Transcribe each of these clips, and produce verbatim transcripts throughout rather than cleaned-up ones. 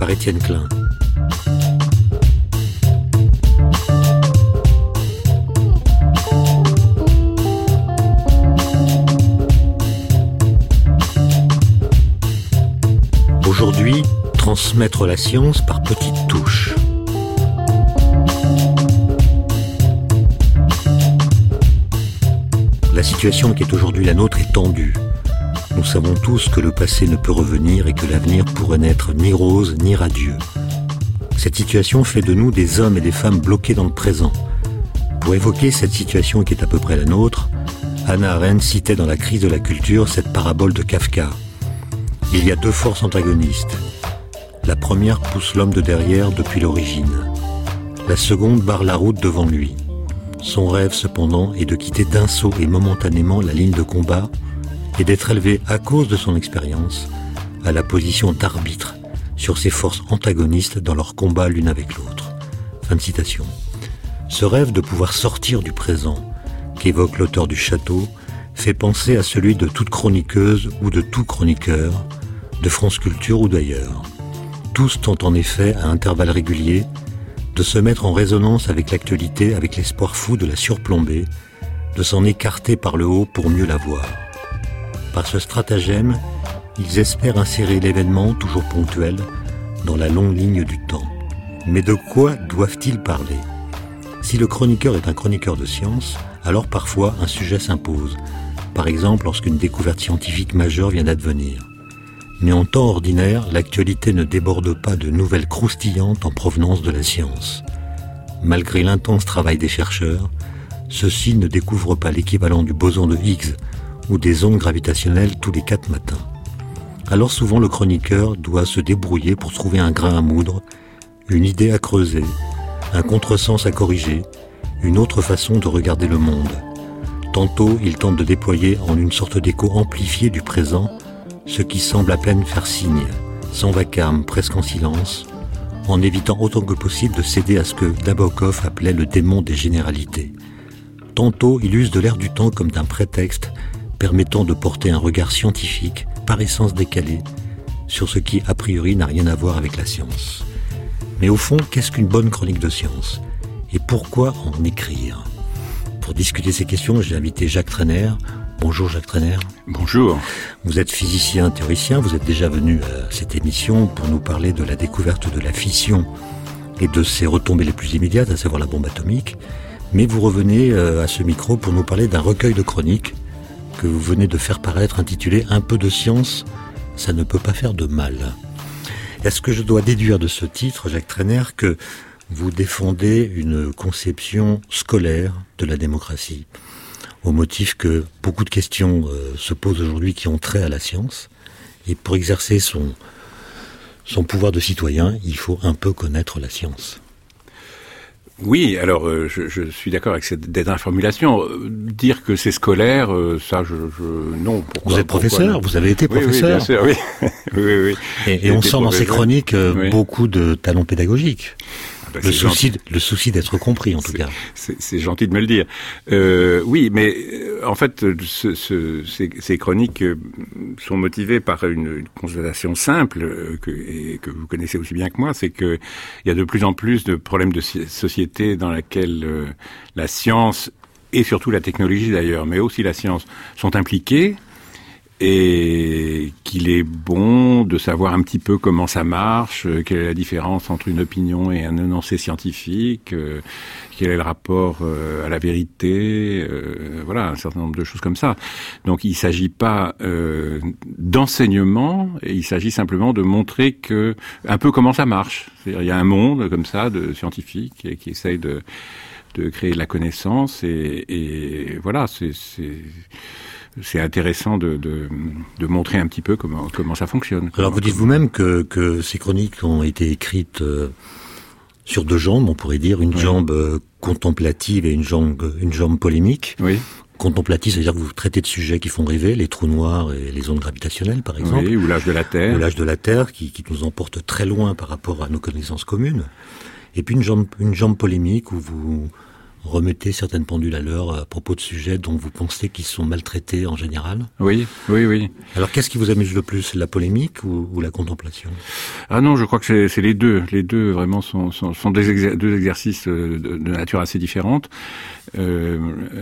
par Étienne Klein. Aujourd'hui, transmettre la science par petites touches. La situation qui est aujourd'hui la nôtre est tendue. Nous savons tous que le passé ne peut revenir et que l'avenir pourrait n'être ni rose ni radieux. Cette situation fait de nous des hommes et des femmes bloqués dans le présent. Pour évoquer cette situation qui est à peu près la nôtre, Hannah Arendt citait dans La crise de la culture cette parabole de Kafka. Il y a deux forces antagonistes. La première pousse l'homme de derrière depuis l'origine. La seconde barre la route devant lui. Son rêve, cependant, est de quitter d'un saut et momentanément la ligne de combat et d'être élevé à cause de son expérience à la position d'arbitre sur ces forces antagonistes dans leur combat l'une avec l'autre. Fin de citation. Ce rêve de pouvoir sortir du présent qu'évoque l'auteur du Château fait penser à celui de toute chroniqueuse ou de tout chroniqueur, de France Culture ou d'ailleurs. Tous tentent en effet, à intervalles réguliers, de se mettre en résonance avec l'actualité, avec l'espoir fou de la surplomber, de s'en écarter par le haut pour mieux la voir. Par ce stratagème, ils espèrent insérer l'événement, toujours ponctuel, dans la longue ligne du temps. Mais de quoi doivent-ils parler ? Si le chroniqueur est un chroniqueur de science, alors parfois un sujet s'impose. Par exemple, lorsqu'une découverte scientifique majeure vient d'advenir. Mais en temps ordinaire, l'actualité ne déborde pas de nouvelles croustillantes en provenance de la science. Malgré l'intense travail des chercheurs, ceux-ci ne découvrent pas l'équivalent du boson de Higgs ou des ondes gravitationnelles tous les quatre matins. Alors souvent le chroniqueur doit se débrouiller pour trouver un grain à moudre, une idée à creuser, un contresens à corriger, une autre façon de regarder le monde. Tantôt, il tente de déployer en une sorte d'écho amplifié du présent ce qui semble à peine faire signe, sans vacarme, presque en silence, en évitant autant que possible de céder à ce que Nabokov appelait le démon des généralités. Tantôt, il use de l'air du temps comme d'un prétexte permettant de porter un regard scientifique, par essence décalé, sur ce qui, a priori, n'a rien à voir avec la science. Mais au fond, qu'est-ce qu'une bonne chronique de science ? Et pourquoi en écrire ? Pour discuter ces questions, j'ai invité Jacques Trainer. Bonjour Jacques Trainer. Bonjour. Vous êtes physicien, théoricien, vous êtes déjà venu à cette émission pour nous parler de la découverte de la fission et de ses retombées les plus immédiates, à savoir la bombe atomique. Mais vous revenez à ce micro pour nous parler d'un recueil de chroniques que vous venez de faire paraître intitulé « Un peu de science, ça ne peut pas faire de mal ». Est-ce que je dois déduire de ce titre, Jacques Trainer, que vous défendez une conception scolaire de la démocratie, au motif que beaucoup de questions euh, se posent aujourd'hui qui ont trait à la science, et pour exercer son, son pouvoir de citoyen, il faut un peu connaître la science. Oui, alors euh, je, je suis d'accord avec cette dernière formulation. Euh, dire que c'est scolaire, euh, ça, je, je non. Pourquoi, vous êtes pourquoi, professeur, non. vous avez été professeur. Oui, oui bien sûr, oui. oui, oui, oui. Et, et on sent dans ces chroniques euh, oui. beaucoup de talent pédagogique. Bah, le souci, gentil. le souci d'être compris, en tout c'est, cas. C'est, c'est gentil de me le dire. Euh, oui, mais euh, en fait, ce, ce, ces, ces chroniques euh, sont motivées par une, une constatation simple euh, que, et que vous connaissez aussi bien que moi, c'est que il y a de plus en plus de problèmes de société dans laquelle euh, la science et surtout la technologie d'ailleurs, mais aussi la science sont impliquées. Et qu'il est bon de savoir un petit peu comment ça marche, euh, quelle est la différence entre une opinion et un énoncé scientifique, euh, quel est le rapport euh, à la vérité, euh, voilà, un certain nombre de choses comme ça. Donc il ne s'agit pas euh, d'enseignement, et il s'agit simplement de montrer que un peu comment ça marche. C'est-à-dire il y a un monde comme ça de scientifiques et qui essaye de, de créer de la connaissance, et, et voilà, c'est... c'est c'est intéressant de, de, de montrer un petit peu comment, comment ça fonctionne. Alors vous dites vous-même que, que ces chroniques ont été écrites euh, sur deux jambes, on pourrait dire, une oui. jambe euh, contemplative et une jambe, une jambe polémique. Oui. Contemplative, c'est-à-dire que vous traitez de sujets qui font rêver, les trous noirs et les ondes gravitationnelles, par exemple. Oui, ou l'âge de la Terre. Ou l'âge de la Terre, qui, qui nous emporte très loin par rapport à nos connaissances communes. Et puis une jambe, une jambe polémique où vous remettez certaines pendules à l'heure à propos de sujets dont vous pensez qu'ils sont maltraités en général? Oui, oui, oui. Alors qu'est-ce qui vous amuse le plus, la polémique ou, ou la contemplation? Ah non, je crois que c'est, c'est les deux. Les deux vraiment sont, sont, sont des exer- deux exercices de, de nature assez différente, euh,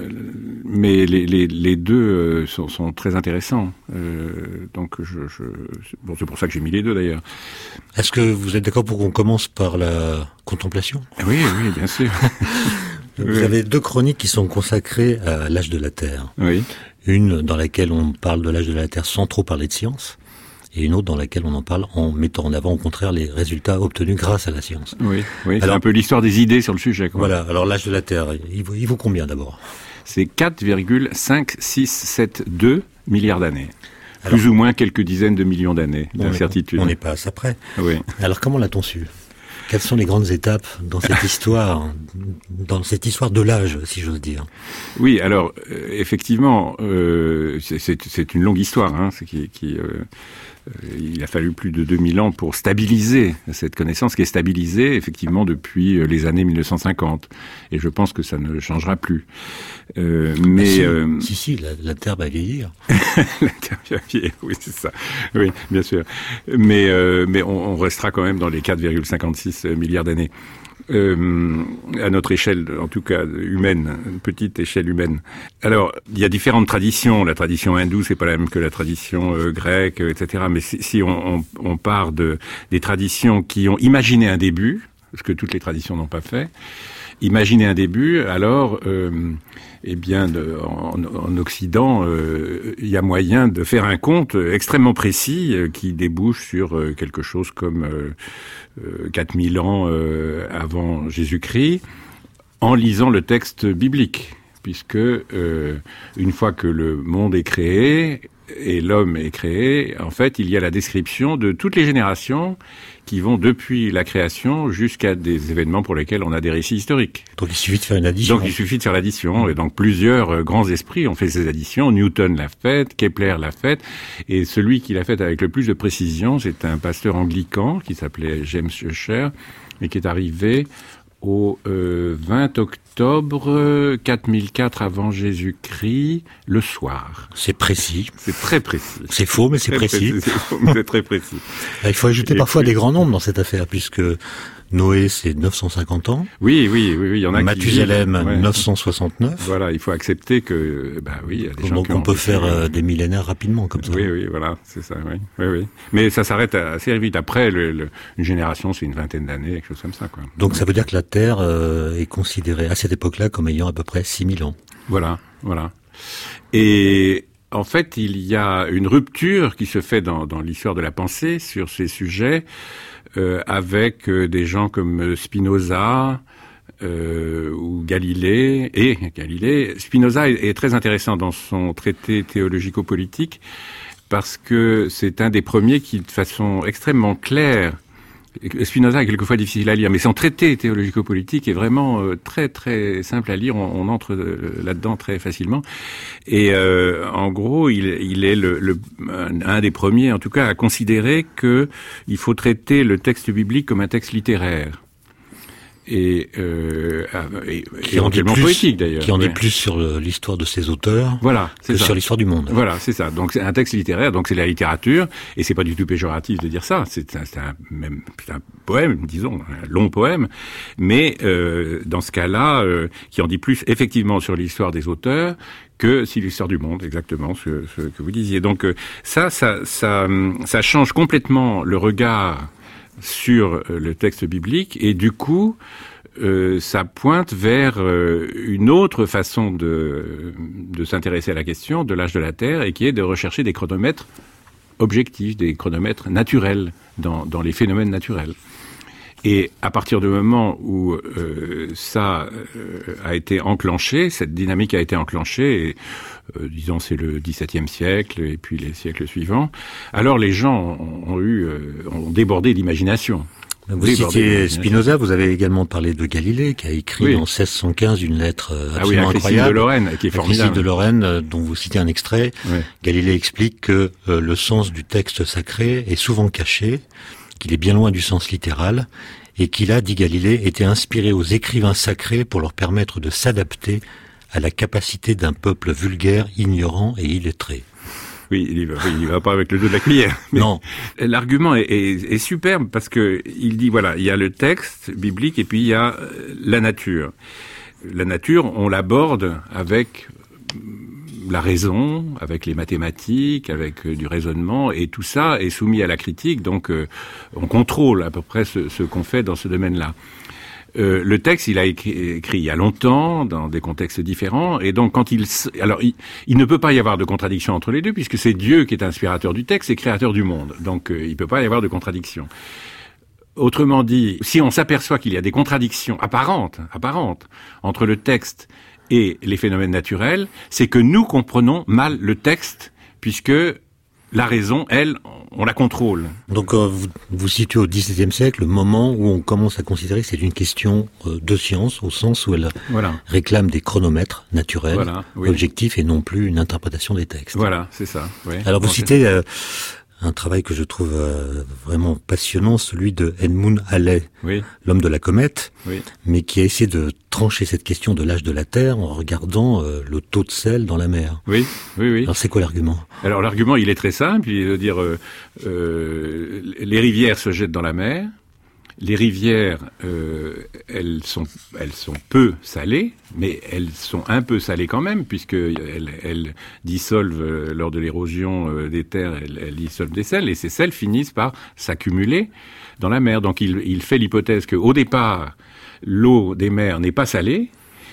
mais les, les, les deux sont, sont très intéressants. Euh, donc je, je, bon, c'est pour ça que j'ai mis les deux d'ailleurs. Est-ce que vous êtes d'accord pour qu'on commence par la contemplation? Oui, oui, bien sûr. Vous oui. avez deux chroniques qui sont consacrées à l'âge de la Terre. Oui. Une dans laquelle on parle de l'âge de la Terre sans trop parler de science, et une autre dans laquelle on en parle en mettant en avant au contraire les résultats obtenus grâce à la science. Oui, oui. Alors, c'est un peu l'histoire des idées sur le sujet, quoi. Voilà. Alors l'âge de la Terre, il vaut, il vaut combien d'abord? C'est quatre virgule cinq six sept deux milliards d'années. Alors, plus ou moins quelques dizaines de millions d'années d'incertitude. On n'est pas à ça près. Oui. Alors comment l'a-t-on su? Quelles sont les grandes étapes dans cette histoire, dans cette histoire de l'âge, si j'ose dire? Oui, alors euh, effectivement, euh, c'est, c'est, c'est une longue histoire, hein, c'est qui, qui euh, il a fallu plus de deux mille ans pour stabiliser cette connaissance, qui est stabilisée effectivement depuis les années mille neuf cent cinquante. Et je pense que ça ne changera plus. Euh, mais si, euh... si, si, la, la Terre va vieillir. La Terre va vieillir, oui, c'est ça. Oui, bien sûr. Mais, euh, mais on, on restera quand même dans les quatre virgule cinquante-six milliards d'années. Euh, à notre échelle, en tout cas humaine, une petite échelle humaine. Alors, il y a différentes traditions. La tradition hindoue, c'est pas la même que la tradition euh, grecque, et cetera. Mais si, si on, on, on part de des traditions qui ont imaginé un début, ce que toutes les traditions n'ont pas fait, imaginer un début, alors, euh, eh bien, de, en, en Occident, euh, il y a moyen de faire un compte extrêmement précis euh, qui débouche sur euh, quelque chose comme euh, euh, quatre mille ans euh, avant Jésus-Christ, en lisant le texte biblique, puisque euh, une fois que le monde est créé et l'homme est créé, en fait, il y a la description de toutes les générations qui vont depuis la création jusqu'à des événements pour lesquels on a des récits historiques. Donc il suffit de faire une addition. Donc il suffit de faire l'addition. Et donc plusieurs euh, grands esprits ont fait ces additions. Newton l'a fait, Kepler l'a fait. Et celui qui l'a fait avec le plus de précision, c'est un pasteur anglican qui s'appelait James Ussher et qui est arrivé au euh, vingt octobre quatre mille quatre avant Jésus-Christ, le soir. C'est précis. C'est très précis. C'est faux, mais c'est très précis. précis. C'est faux, mais c'est très précis. Il faut ajouter Et parfois puis... des grands nombres dans cette affaire, puisque Noé, c'est neuf cent cinquante ans. Oui, oui, oui, oui. Il y en a Mathusalem, qui... ouais. neuf cent soixante-neuf. Voilà, il faut accepter que, bah oui, il y a des gens Donc qui on ont peut faire euh, des millénaires rapidement, comme ça. Oui, oui, voilà, c'est ça, oui, oui, oui. Mais ça s'arrête assez vite. Après, le, le, une génération, c'est une vingtaine d'années, quelque chose comme ça, quoi. Donc ça veut dire que la Terre euh, est considérée à cette époque-là comme ayant à peu près six mille ans. Voilà, voilà. Et en fait, il y a une rupture qui se fait dans, dans l'histoire de la pensée sur ces sujets. Euh, avec euh, des gens comme Spinoza euh, ou Galilée et Galilée. Spinoza est, est très intéressant dans son traité théologico-politique parce que c'est un des premiers qui, de façon extrêmement claire, Spinoza est quelquefois difficile à lire, mais son traité théologico-politique est vraiment euh, très très simple à lire. On, on entre euh, là-dedans très facilement. Et euh, en gros, il, il est le, le, un des premiers, en tout cas, à considérer que il faut traiter le texte biblique comme un texte littéraire. Et, euh, et, qui en dit plus, poétique d'ailleurs. Qui en ouais. dit plus sur le, l'histoire de ses auteurs voilà, c'est que ça. sur l'histoire du monde. Voilà, c'est ça. Donc c'est un texte littéraire, donc c'est la littérature, et c'est pas du tout péjoratif de dire ça. C'est un, c'est un même c'est un poème, disons, un long poème, mais euh, dans ce cas-là, euh, qui en dit plus effectivement sur l'histoire des auteurs que si l'histoire du monde, exactement ce, ce que vous disiez. Donc euh, ça, ça, ça, ça change complètement le regard sur le texte biblique, et du coup, euh, ça pointe vers euh, une autre façon de, de s'intéresser à la question de l'âge de la Terre, et qui est de rechercher des chronomètres objectifs, des chronomètres naturels dans, dans les phénomènes naturels. Et à partir du moment où euh, ça euh, a été enclenché, cette dynamique a été enclenchée, et, euh, disons c'est le dix-septième siècle et puis les siècles suivants, alors les gens ont, ont eu, euh, ont débordé d'imagination. Vous citiez Spinoza, vous avez également parlé de Galilée, qui a écrit oui. en seize cent quinze une lettre absolument ah oui, incroyable. de Lorraine, qui est formidable. de Lorraine, dont vous citez un extrait. Oui. Galilée explique que euh, le sens du texte sacré est souvent caché, qu'il est bien loin du sens littéral, et qu'il a, dit Galilée, été inspiré aux écrivains sacrés pour leur permettre de s'adapter à la capacité d'un peuple vulgaire, ignorant et illettré. Oui, il va, oui, il va pas avec le dos de la cuillère. Mais non. L'argument est, est, est superbe parce que il dit, voilà, il y a le texte biblique et puis il y a la nature. La nature, on l'aborde avec la raison, avec les mathématiques, avec du raisonnement, et tout ça est soumis à la critique, donc euh, on contrôle à peu près ce, ce qu'on fait dans ce domaine-là. Euh, le texte, il a écrit, écrit il y a longtemps, dans des contextes différents, et donc quand il... Alors, il, il ne peut pas y avoir de contradiction entre les deux, puisque c'est Dieu qui est inspirateur du texte et créateur du monde. Donc, euh, il ne peut pas y avoir de contradiction. Autrement dit, si on s'aperçoit qu'il y a des contradictions apparentes, apparentes entre le texte et les phénomènes naturels, c'est que nous comprenons mal le texte, puisque la raison, elle, on la contrôle. Donc euh, vous vous situez au dix-septième siècle, le moment où on commence à considérer que c'est une question euh, de science, au sens où elle voilà. réclame des chronomètres naturels, voilà, oui. objectifs, et non plus une interprétation des textes. Voilà, c'est ça. Oui. Alors vous citez euh, un travail que je trouve euh, vraiment passionnant, celui de Edmund Halley, oui. l'homme de la comète, oui. mais qui a essayé de trancher cette question de l'âge de la Terre en regardant euh, le taux de sel dans la mer. Oui, oui, oui. Alors c'est quoi l'argument ? Alors l'argument, il est très simple, il est de dire euh, euh, les rivières se jettent dans la mer. Les rivières, euh, elles sont, elles sont peu salées, mais elles sont un peu salées quand même, puisque elles, elles dissolvent euh, lors de l'érosion euh, des terres, elles, elles dissolvent des sels, et ces sels finissent par s'accumuler dans la mer. Donc il, il fait l'hypothèse qu'au départ, l'eau des mers n'est pas salée,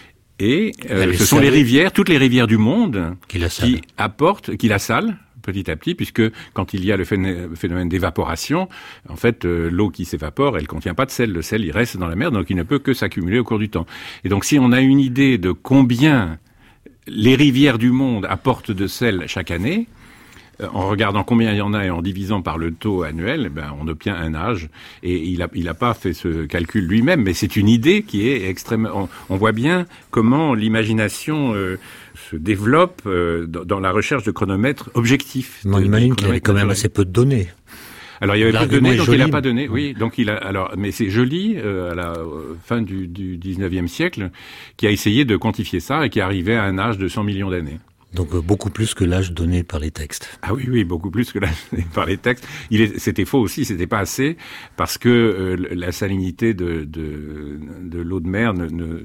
et euh, ce sont salée. les rivières, toutes les rivières du monde, qui, la qui apportent, qui la salent, petit à petit, puisque quand il y a le phénomène d'évaporation, en fait, euh, l'eau qui s'évapore, elle contient pas de sel. Le sel, il reste dans la mer, donc il ne peut que s'accumuler au cours du temps. Et donc, si on a une idée de combien les rivières du monde apportent de sel chaque année, euh, en regardant combien il y en a et en divisant par le taux annuel, ben, on obtient un âge. Et il a, il a pas fait ce calcul lui-même, mais c'est une idée qui est extrêmement... On, on voit bien comment l'imagination... Euh, se développe euh, dans, dans la recherche de chronomètres objectifs. On imagine qu'il y avait quand même assez peu de données. Alors il y avait peu de données, donc joli. il n'a pas donné. Oui, donc il a. Alors, mais c'est joli euh, à la euh, fin du, du dix-neuvième siècle, qui a essayé de quantifier ça et qui est arrivé à un âge de cent millions d'années. Donc euh, beaucoup plus que l'âge donné par les textes. Ah oui, oui, beaucoup plus que l'âge donné par les textes. Il est, c'était faux aussi, c'était pas assez, parce que euh, la salinité de, de, de l'eau de mer ne, ne,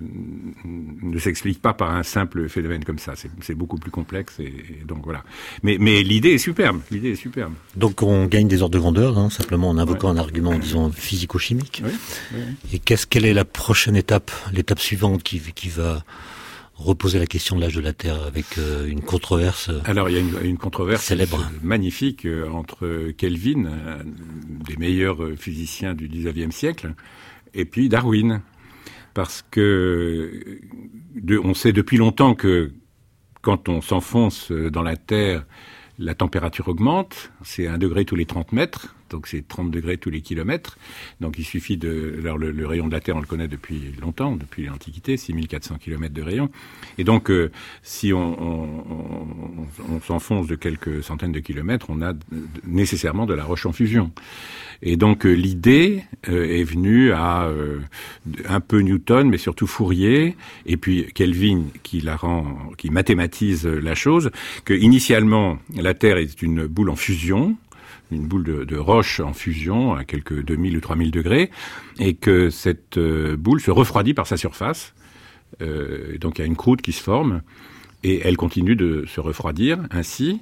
ne s'explique pas par un simple phénomène comme ça. C'est, c'est beaucoup plus complexe, et, et donc voilà. Mais, mais l'idée est superbe, l'idée est superbe. Donc on gagne des ordres de grandeur, hein, simplement en invoquant ouais. un argument, disons, physico-chimique. Oui, oui. Et qu'est-ce, quelle est la prochaine étape, l'étape suivante qui, qui va reposer la question de l'âge de la Terre avec euh, une controverse célèbre. Alors il y a une, une controverse célèbre. magnifique euh, entre Kelvin, un des meilleurs physiciens du dix-neuvième siècle, et puis Darwin. Parce que de, on sait depuis longtemps que quand on s'enfonce dans la Terre, la température augmente, c'est un degré tous les trente mètres, donc c'est trente degrés tous les kilomètres. Donc il suffit de... Alors le, le rayon de la Terre, on le connaît depuis longtemps, depuis l'Antiquité, six mille quatre cents kilomètres de rayon. Et donc euh, si on, on, on, on s'enfonce de quelques centaines de kilomètres, on a nécessairement de la roche en fusion. Et donc euh, l'idée euh, est venue à euh, un peu Newton, mais surtout Fourier, et puis Kelvin qui la rend, qui mathématise la chose, que initialement la Terre est une boule en fusion, une boule de, de roche en fusion à quelques deux mille ou trois mille degrés, et que cette euh, boule se refroidit par sa surface. Euh, donc il y a une croûte qui se forme, et elle continue de se refroidir ainsi.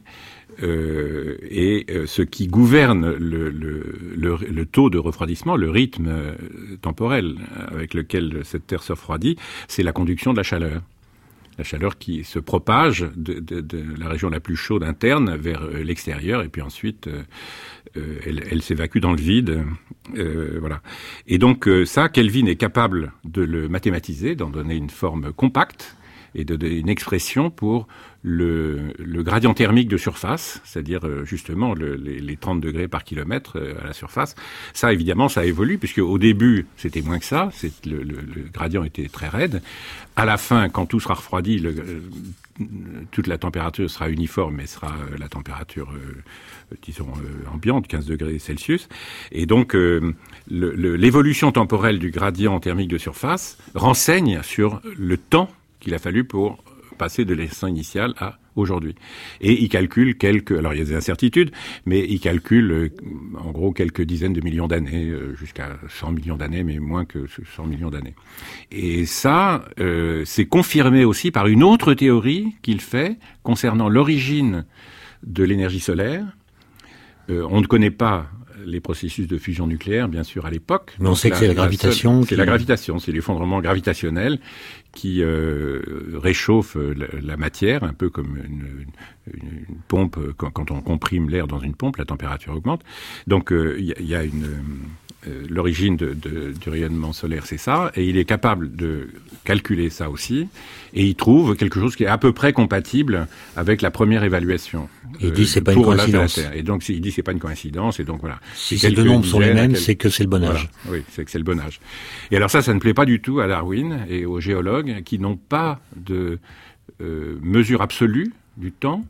Euh, et euh, ce qui gouverne le, le, le, le taux de refroidissement, le rythme euh, temporel avec lequel cette Terre se refroidit, c'est la conduction de la chaleur. La chaleur qui se propage de, de, de la région la plus chaude interne vers euh, l'extérieur, et puis ensuite euh, euh, elle, elle s'évacue dans le vide. Euh, voilà. Et donc euh, ça, Kelvin est capable de le mathématiser, d'en donner une forme compacte, et de donner une expression pour le, le gradient thermique de surface, c'est-à-dire euh, justement le, les, les trente degrés par kilomètre euh, à la surface. Ça, évidemment, ça évolue, puisque au début, c'était moins que ça, c'est, le, le, le gradient était très raide. À la fin, quand tout sera refroidi, le, euh, toute la température sera uniforme, mais sera euh, la température, euh, disons, euh, ambiante, quinze degrés Celsius. Et donc, euh, le, le, l'évolution temporelle du gradient thermique de surface renseigne sur le temps qu'il a fallu pour passer de l'instant initial à aujourd'hui. Et il calcule quelques... Alors, il y a des incertitudes, mais il calcule, euh, en gros, quelques dizaines de millions d'années, euh, jusqu'à cent millions d'années, mais moins que cent millions d'années. Et ça, euh, c'est confirmé aussi par une autre théorie qu'il fait concernant l'origine de l'énergie solaire. Euh, on ne connaît pas les processus de fusion nucléaire, bien sûr, à l'époque. Mais on sait que c'est la gravitation. Seule, qui... C'est la gravitation, c'est l'effondrement gravitationnel qui euh, réchauffe la, la matière, un peu comme une, une, une pompe. Quand, quand on comprime l'air dans une pompe, la température augmente. Donc, il euh, y, y a une... Euh, l'origine de, de, du rayonnement solaire, c'est ça, et il est capable de calculer ça aussi, et il trouve quelque chose qui est à peu près compatible avec la première évaluation. Il euh, dit c'est pas une coïncidence. Et donc il dit c'est pas une coïncidence, et donc voilà. Si ces deux nombres sont les mêmes, quel... c'est que c'est le bon âge. Voilà. Oui, c'est que c'est le bon âge. Et alors ça, ça ne plaît pas du tout à Darwin et aux géologues qui n'ont pas de euh, mesure absolue du temps,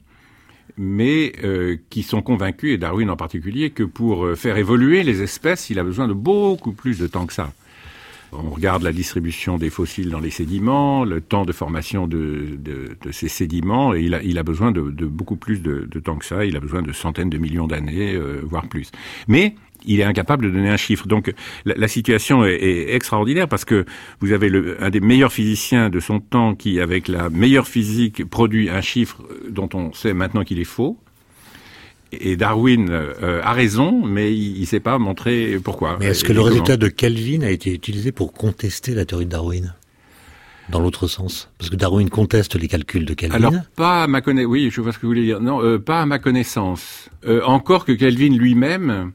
mais euh, qui sont convaincus, et Darwin en particulier, que pour euh, faire évoluer les espèces, il a besoin de beaucoup plus de temps que ça. On regarde la distribution des fossiles dans les sédiments, le temps de formation de, de, de ces sédiments, et il a, il a besoin de, de beaucoup plus de, de temps que ça. Il a besoin de centaines de millions d'années, euh, voire plus. Mais il est incapable de donner un chiffre. Donc la, la situation est, est extraordinaire parce que vous avez le, un des meilleurs physiciens de son temps qui, avec la meilleure physique, produit un chiffre dont on sait maintenant qu'il est faux. Et Darwin euh, a raison, mais il ne sait pas montrer pourquoi. Mais est-ce que le résultat de Kelvin a été utilisé pour contester la théorie de Darwin ? Dans l'autre sens. Parce que Darwin conteste les calculs de Kelvin. Alors, pas à ma connaissance. Oui, je vois ce que vous voulez dire. Non, euh, pas à ma connaissance. Euh, encore que Kelvin lui-même...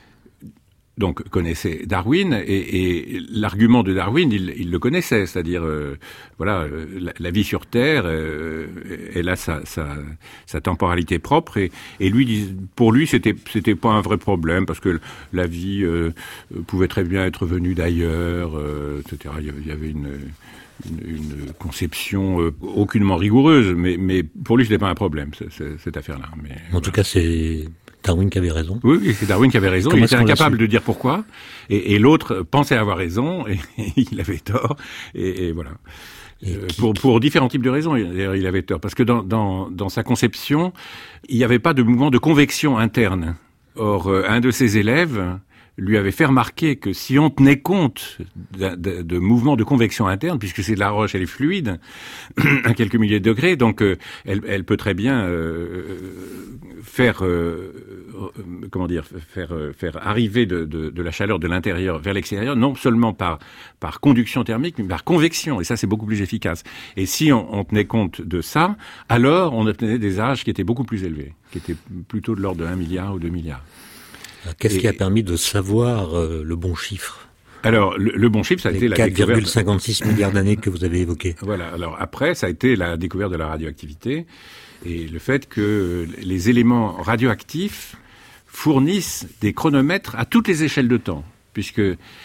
donc connaissait Darwin, et, et l'argument de Darwin, il, il le connaissait, c'est-à-dire, euh, voilà, euh, la, la vie sur Terre, euh, elle a sa, sa, sa temporalité propre, et, et lui, pour lui, c'était, c'était pas un vrai problème, parce que la vie euh, pouvait très bien être venue d'ailleurs, euh, et cetera. Il y avait une, une, une conception euh, aucunement rigoureuse, mais, mais pour lui, c'était pas un problème, cette, cette affaire-là. Mais, en voilà. tout cas, c'est... Darwin qui avait raison. Oui, c'est Darwin qui avait raison. Comment il était incapable de dire pourquoi, et, et l'autre pensait avoir raison, et, et il avait tort, et, et voilà. Et euh, qui, pour, pour différents types de raisons, d'ailleurs, il avait tort. Parce que dans, dans, dans sa conception, il n'y avait pas de mouvement de convection interne. Or, euh, un de ses élèves lui avait fait remarquer que si on tenait compte de, de, de mouvements de convection interne, puisque c'est de la roche, elle est fluide, à quelques milliers de degrés, donc euh, elle, elle peut très bien euh, faire, euh, comment dire, faire, faire arriver de, de, de la chaleur de l'intérieur vers l'extérieur, non seulement par, par conduction thermique, mais par convection, et ça c'est beaucoup plus efficace. Et si on, on tenait compte de ça, alors on obtenait des âges qui étaient beaucoup plus élevés, qui étaient plutôt de l'ordre de un milliard ou deux milliards. Qu'est-ce et, qui a permis de savoir euh, le bon chiffre ? Alors, le, le bon chiffre, ça a les été la quatre découverte... quatre virgule cinquante-six milliards d'années que vous avez évoquées. Voilà. Alors après, ça a été la découverte de la radioactivité et le fait que les éléments radioactifs fournissent des chronomètres à toutes les échelles de temps, puisque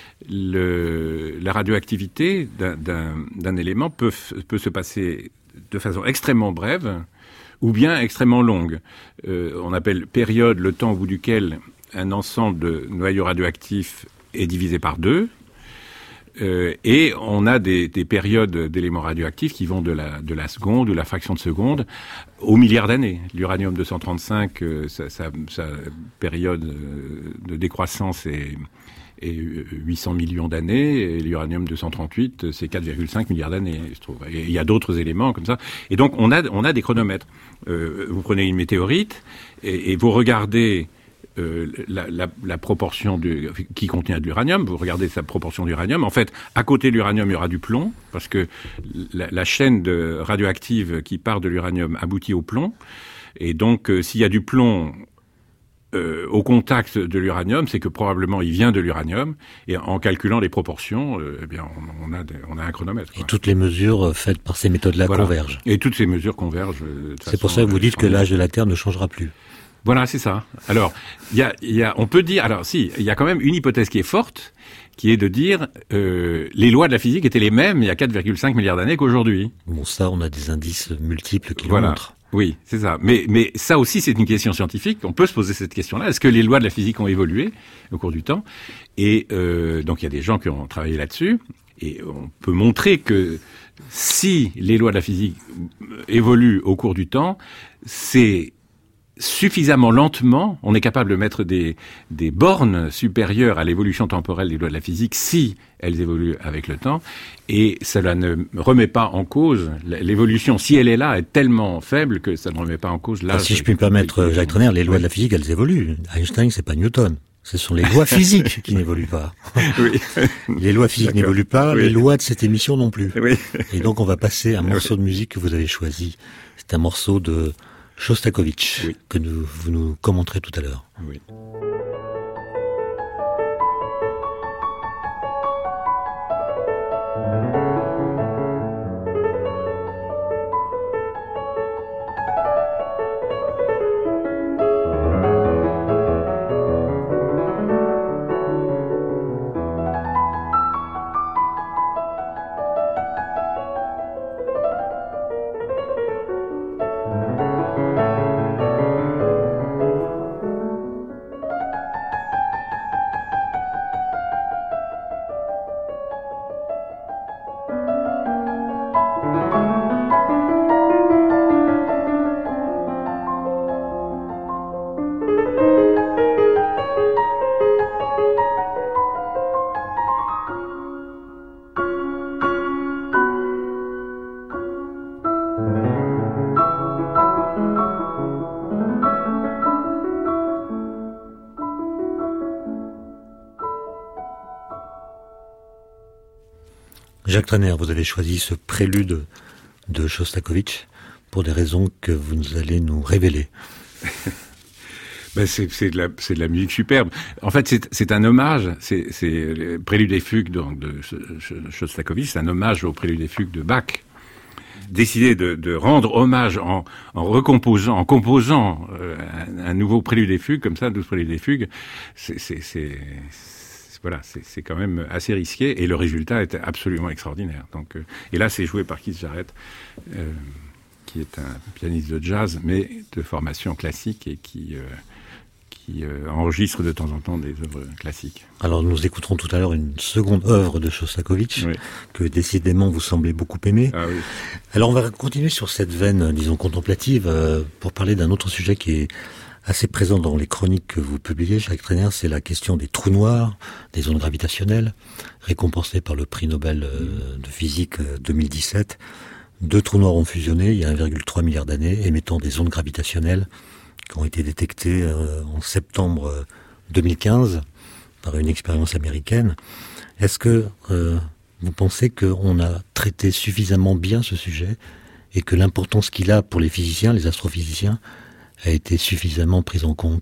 le, la radioactivité d'un, d'un, d'un élément peut, peut se passer de façon extrêmement brève ou bien extrêmement longue. Euh, on appelle période le temps au bout duquel un ensemble de noyaux radioactifs est divisé par deux, euh, et on a des, des périodes d'éléments radioactifs qui vont de la, de la seconde ou la fraction de seconde au milliard d'années. L'uranium deux cent trente-cinq, euh, sa, sa, sa période de décroissance est, est huit cents millions d'années, et l'uranium deux cent trente-huit, c'est quatre virgule cinq milliards d'années, je trouve. Et il y a d'autres éléments comme ça. Et donc on a, on a des chronomètres. Euh, vous prenez une météorite et, et vous regardez Euh, la, la, la proportion du, qui contient de l'uranium, vous regardez sa proportion d'uranium, en fait, à côté de l'uranium, il y aura du plomb, parce que la, la chaîne de radioactive qui part de l'uranium aboutit au plomb, et donc, euh, s'il y a du plomb euh, au contact de l'uranium, c'est que probablement il vient de l'uranium, et en calculant les proportions, euh, eh bien, on, on, a des, on a un chronomètre. Quoi. Et toutes les mesures faites par ces méthodes-là voilà. convergent. Et toutes ces mesures convergent. Euh, c'est pour ça que vous dites que l'âge de la Terre ne changera plus. Voilà, c'est ça. Alors, il y a, y a, on peut dire, alors si, il y a quand même une hypothèse qui est forte, qui est de dire euh, les lois de la physique étaient les mêmes il y a quatre virgule cinq milliards d'années qu'aujourd'hui. Bon, ça, on a des indices multiples qui voilà. le montrent. Oui, c'est ça. Mais, mais ça aussi, c'est une question scientifique. On peut se poser cette question-là. Est-ce que les lois de la physique ont évolué au cours du temps ? Et euh, donc, il y a des gens qui ont travaillé là-dessus. Et on peut montrer que si les lois de la physique évoluent au cours du temps, c'est suffisamment lentement, on est capable de mettre des, des bornes supérieures à l'évolution temporelle des lois de la physique si elles évoluent avec le temps, et cela ne remet pas en cause l'évolution. Si elle est là, est tellement faible que ça ne remet pas en cause l'âge. Ah, si je puis me permettre, Jacques Trener, les lois de la physique, elles évoluent. Einstein, c'est pas Newton. Ce sont les lois physiques qui n'évoluent pas. Oui. Les lois physiques D'accord. n'évoluent pas, oui. les lois de cette émission non plus. Oui. Et donc on va passer à un morceau de musique que vous avez choisi. C'est un morceau de Shostakovich, oui. que nous, vous nous commenterez tout à l'heure. Oui. Jacques Trener, vous avez choisi ce prélude de Shostakovich pour des raisons que vous allez nous révéler. Ben c'est, c'est, de la, c'est de la musique superbe. En fait, c'est, c'est un hommage, c'est, c'est le prélude et fugue donc, de Shostakovich, c'est un hommage au prélude et fugue de Bach. Décidé de, de rendre hommage en, en recomposant, en composant euh, un, un nouveau prélude et fugue, comme ça, douze préludes et fugues, c'est, c'est, c'est, c'est voilà, c'est, c'est quand même assez risqué, et le résultat est absolument extraordinaire. Donc, euh, et là, c'est joué par Keith Jarrett, euh, qui est un pianiste de jazz, mais de formation classique et qui euh, qui euh, enregistre de temps en temps des œuvres classiques. Alors nous écouterons tout à l'heure une seconde œuvre de Shostakovich, oui. que décidément vous semblez beaucoup aimer. Ah, oui. Alors on va continuer sur cette veine, disons, contemplative, euh, pour parler d'un autre sujet qui est assez présent dans les chroniques que vous publiez, Jacques Trener, c'est la question des trous noirs, des ondes gravitationnelles, récompensées par le prix Nobel euh, de physique euh, deux mille dix-sept. Deux trous noirs ont fusionné il y a un virgule trois milliard d'années, émettant des ondes gravitationnelles qui ont été détectées euh, en septembre deux mille quinze par une expérience américaine. Est-ce que euh, vous pensez qu'on a traité suffisamment bien ce sujet et que l'importance qu'il a pour les physiciens, les astrophysiciens, a été suffisamment prise en compte ?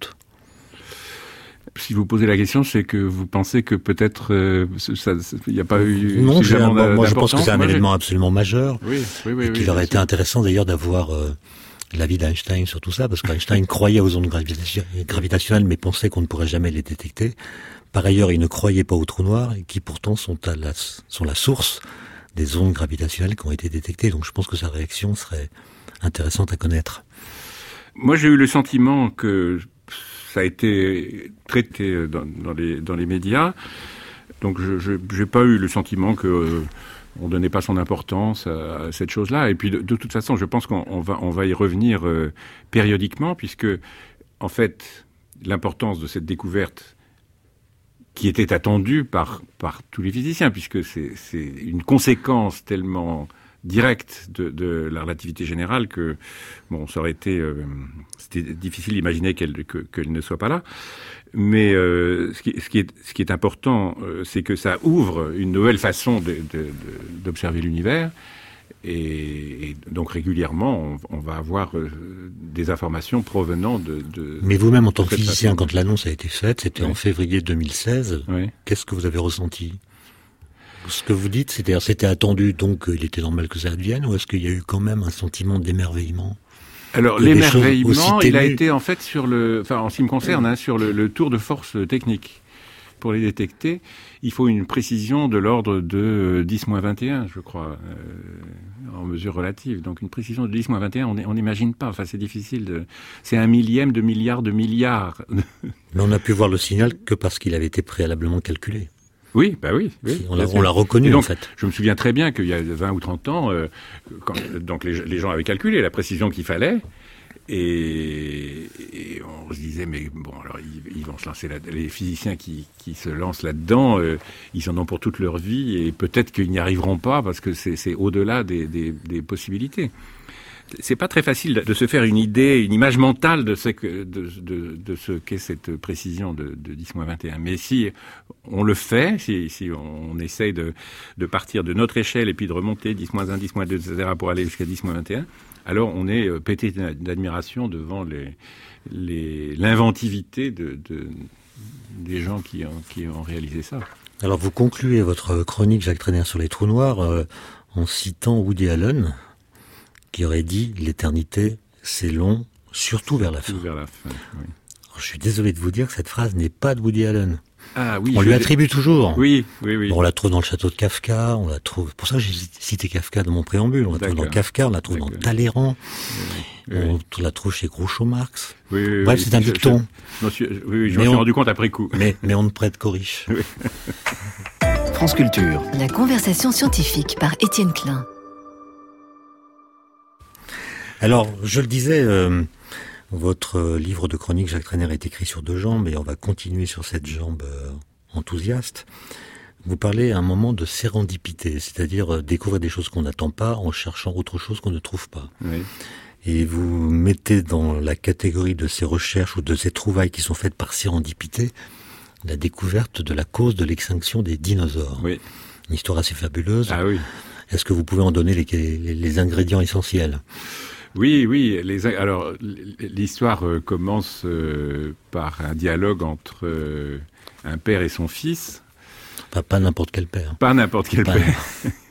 Si vous posez la question, c'est que vous pensez que peut-être euh, il n'y a pas eu non, suffisamment moi, moi je pense que c'est un moi, événement j'ai... absolument majeur, oui, oui, oui, et qu'il oui, aurait été sûr. intéressant d'ailleurs d'avoir euh, l'avis d'Einstein sur tout ça, parce qu'Einstein croyait aux ondes gravitationnelles, mais pensait qu'on ne pourrait jamais les détecter. Par ailleurs, il ne croyait pas aux trous noirs, et qui pourtant sont, à la, sont la source des ondes gravitationnelles qui ont été détectées. Donc je pense que sa réaction serait intéressante à connaître. Moi, j'ai eu le sentiment que ça a été traité dans, dans, les, dans les médias. Donc, je n'ai pas eu le sentiment que euh, on donnait pas son importance à, à cette chose-là. Et puis, de, de toute façon, je pense qu'on on va, on va y revenir euh, périodiquement, puisque, en fait, l'importance de cette découverte qui était attendue par, par tous les physiciens, puisque c'est, c'est une conséquence tellement directe de, de la relativité générale que bon, ça aurait été euh, c'était difficile d'imaginer qu'elle que, qu'elle ne soit pas là. Mais euh, ce, qui, ce, qui est, ce qui est important, euh, c'est que ça ouvre une nouvelle façon de, de, de, d'observer l'univers, Et, et donc régulièrement, on, on va avoir euh, des informations provenant de... de Mais vous-même, en tant que physicien, quand l'annonce a été faite, c'était oui. en février deux mille seize, oui. Qu'est-ce que vous avez ressenti ? Ce que vous dites, c'était, c'était attendu, donc il était normal que ça advienne, ou est-ce qu'il y a eu quand même un sentiment d'émerveillement ? Alors l'émerveillement, il a été en fait sur le, enfin en ce qui me concerne, hein, sur le, le tour de force technique. Pour les détecter, il faut une précision de l'ordre de dix moins vingt et un, je crois, euh, en mesure relative. Donc une précision de dix moins vingt et un, on n'imagine pas. Enfin, c'est difficile. De... C'est un millième de milliard de milliards. Mais on a pu voir le signal que parce qu'il avait été préalablement calculé. Oui, bah oui. oui on, l'a, on l'a reconnu, donc, en fait. Je me souviens très bien qu'il y a vingt ou trente ans, euh, quand, donc les, les gens avaient calculé la précision qu'il fallait. Et, et on se disait, mais bon, alors ils, ils vont se lancer là, les physiciens qui, qui se lancent là-dedans, euh, ils en ont pour toute leur vie, et peut-être qu'ils n'y arriveront pas parce que c'est, c'est au-delà des, des, des possibilités. C'est pas très facile de se faire une idée, une image mentale de ce, que, de, de, de ce qu'est cette précision de, de dix moins vingt et un. Mais si on le fait, si, si on essaye de, de partir de notre échelle et puis de remonter dix moins un, dix moins deux, et cetera pour aller jusqu'à dix moins vingt et un, alors on est pété d'admiration devant les, les, l'inventivité de, de, des gens qui ont, qui ont réalisé ça. Alors vous concluez votre chronique, Jacques Trainer, sur les trous noirs euh, en citant Woody Allen, qui aurait dit « L'éternité, c'est long, surtout vers la fin ». Vers la fin, oui. Alors, je suis désolé de vous dire que cette phrase n'est pas de Woody Allen. Ah oui. On lui attribue toujours. Oui, oui, oui. Bon, on la trouve dans le château de Kafka, on la trouve... Pour ça, j'ai cité Kafka dans mon préambule. On la D'accord. trouve dans Kafka, on la trouve D'accord. dans Talleyrand, oui, oui, oui. on la trouve chez Groucho Marx. Oui, oui, Bref, oui, c'est un dicton. Je, je, je, oui, je m'en suis rendu compte après coup. Mais, mais on ne prête qu'aux riches. Oui. France Culture. La conversation scientifique par Étienne Klein. Alors, je le disais, euh, votre livre de chronique, Jacques Trainer, est écrit sur deux jambes et on va continuer sur cette jambe euh, enthousiaste. Vous parlez à un moment de sérendipité, c'est-à-dire euh, découvrir des choses qu'on n'attend pas en cherchant autre chose qu'on ne trouve pas. Oui. Et vous mettez dans la catégorie de ces recherches ou de ces trouvailles qui sont faites par sérendipité la découverte de la cause de l'extinction des dinosaures. Oui. Une histoire assez fabuleuse. Ah oui. Est-ce que vous pouvez en donner les, les, les ingrédients essentiels ? Oui, oui. Les, alors, l'histoire euh, commence euh, par un dialogue entre euh, un père et son fils. Pas, pas n'importe quel père. Pas n'importe quel pas père.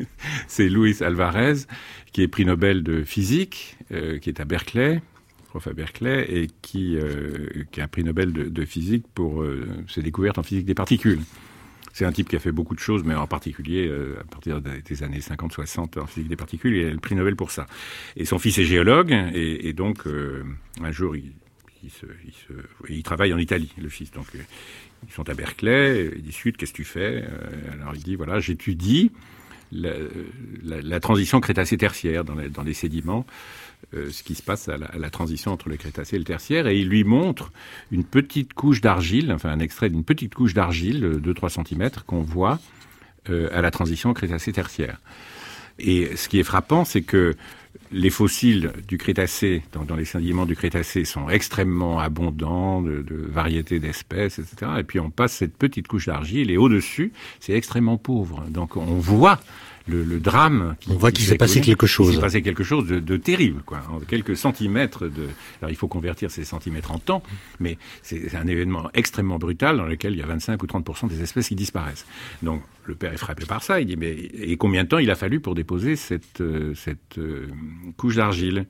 C'est Luis Alvarez, qui est prix Nobel de physique, euh, qui est à Berkeley, prof à Berkeley, et qui, euh, qui a un prix Nobel de, de physique pour euh, ses découvertes en physique des particules. C'est un type qui a fait beaucoup de choses, mais en particulier euh, à partir des années cinquante soixante en physique des particules, il a le prix Nobel pour ça. Et son fils est géologue, et, et donc euh, un jour il, il, se, il, se, il travaille en Italie, le fils. Donc euh, ils sont à Berkeley, ils discutent, qu'est-ce que tu fais ? euh, Alors il dit, voilà, j'étudie la, la, la transition Crétacé-Tertiaire dans, la, dans les sédiments, euh, ce qui se passe à la, à la transition entre le Crétacé et le Tertiaire, et il lui montre une petite couche d'argile, enfin un extrait d'une petite couche d'argile de deux à trois centimètres qu'on voit euh, à la transition Crétacé-Tertiaire. Et ce qui est frappant, c'est que les fossiles du Crétacé, donc dans les sédiments du Crétacé, sont extrêmement abondants, de, de variétés d'espèces, et cetera. Et puis on passe cette petite couche d'argile, et au-dessus, c'est extrêmement pauvre. Donc on voit le, le drame. Qui, on voit qui qu'il s'est passé quelque chose. Il s'est passé quelque chose de, de terrible, quoi. En quelques centimètres de. Alors il faut convertir ces centimètres en temps, mais c'est, c'est un événement extrêmement brutal dans lequel il y a vingt-cinq ou trente pour cent des espèces qui disparaissent. Donc le père est frappé par ça. Il dit mais et combien de temps il a fallu pour déposer cette euh, cette euh, couche d'argile?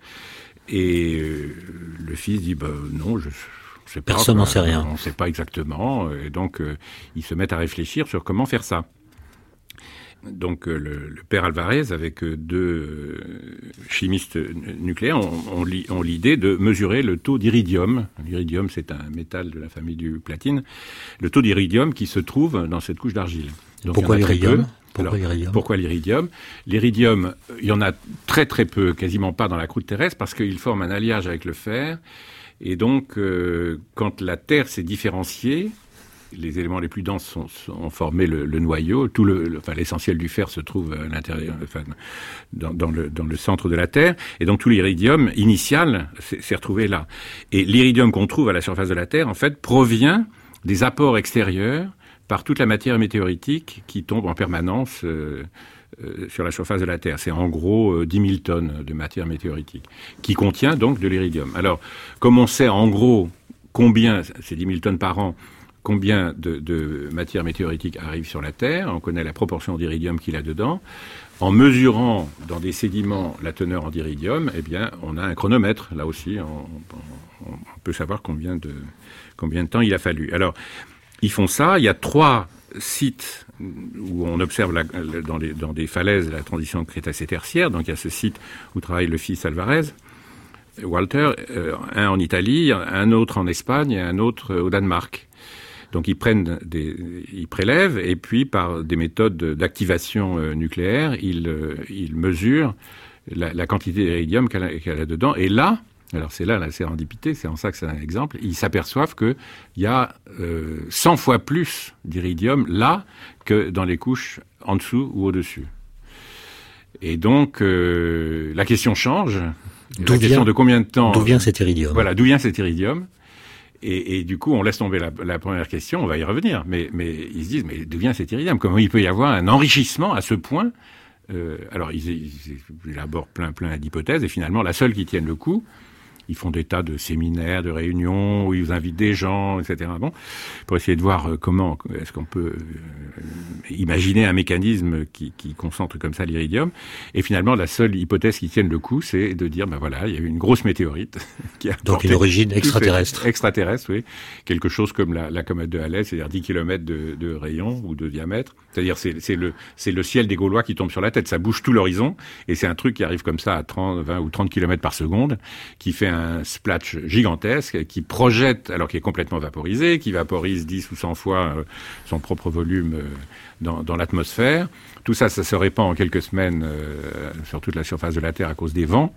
Et euh, le fils dit bah non, je. Pas, Personne n'en sait rien. On ne sait pas exactement. Et donc, euh, ils se mettent à réfléchir sur comment faire ça. Donc, euh, le, le père Alvarez, avec euh, deux euh, chimistes nucléaires, ont, ont, li, ont l'idée de mesurer le taux d'iridium. L'iridium, c'est un métal de la famille du platine. Le taux d'iridium qui se trouve dans cette couche d'argile. Donc, pourquoi l'iridium ? Pourquoi Alors, l'iridium Pourquoi l'iridium L'iridium, il y en a très très peu, quasiment pas dans la croûte terrestre, parce qu'il forme un alliage avec le fer. Et donc, euh, quand la Terre s'est différenciée, les éléments les plus denses sont, sont, ont formé le, le noyau. Tout le, le, enfin, l'essentiel du fer se trouve à l'intérieur, enfin, dans, dans, le, dans le centre de la Terre. Et donc, tout l'iridium initial s'est, s'est retrouvé là. Et l'iridium qu'on trouve à la surface de la Terre, en fait, provient des apports extérieurs par toute la matière météoritique qui tombe en permanence euh, euh, sur la surface de la Terre. C'est en gros euh, dix mille tonnes de matière météoritique, qui contient donc de l'iridium. Alors, comme on sait en gros combien, c'est dix mille tonnes par an, combien de, de matière météoritique arrive sur la Terre, on connaît la proportion d'iridium qu'il y a dedans. En mesurant dans des sédiments la teneur en iridium, eh bien, on a un chronomètre. Là aussi, on, on, on peut savoir combien de, combien de temps il a fallu. Alors, ils font ça. Il y a trois sites où on observe la, dans, les, dans des falaises la transition Crétacé-Tertiaire. Donc, il y a ce site où travaille le fils Alvarez, Walter, euh, un en Italie, un autre en Espagne et un autre au Danemark. Donc ils prennent des, ils prélèvent et puis par des méthodes d'activation euh, nucléaire, ils, euh, ils mesurent la, la quantité d'iridium qu'elle a, qu'elle a dedans. Et là, alors c'est là la sérendipité, c'est en ça que c'est un exemple. Ils s'aperçoivent que il y a euh, cent fois plus d'iridium là que dans les couches en dessous ou au-dessus. Et donc euh, la question change. D'où la question vient, de combien de temps D'où vient cet iridium ? Voilà, d'où vient cet iridium ? Et, et du coup, on laisse tomber la, la première question, on va y revenir. Mais, mais ils se disent, mais d'où vient cet iridium ? Comment il peut y avoir un enrichissement à ce point ? euh, Alors, ils, ils, ils élaborent plein, plein d'hypothèses, et finalement, la seule qui tienne le coup, ils font des tas de séminaires, de réunions, où ils invitent des gens, et cetera. Bon, pour essayer de voir comment est-ce qu'on peut euh, imaginer un mécanisme qui, qui concentre comme ça l'iridium. Et finalement, la seule hypothèse qui tienne le coup, c'est de dire, ben voilà, il y a eu une grosse météorite qui a donc une origine extraterrestre. Extraterrestre, oui. Quelque chose comme la, la comète de Halley, c'est-à-dire dix kilomètres de, de rayon ou de diamètre. C'est-à-dire, c'est, c'est le, c'est le ciel des Gaulois qui tombe sur la tête. Ça bouge tout l'horizon. Et c'est un truc qui arrive comme ça à trente, vingt ou trente kilomètres par seconde, qui fait un un splatch gigantesque qui projette, alors qu'il est complètement vaporisé, qui vaporise dix ou cent fois euh, son propre volume euh, dans, dans l'atmosphère. Tout ça, ça se répand en quelques semaines euh, sur toute la surface de la Terre à cause des vents.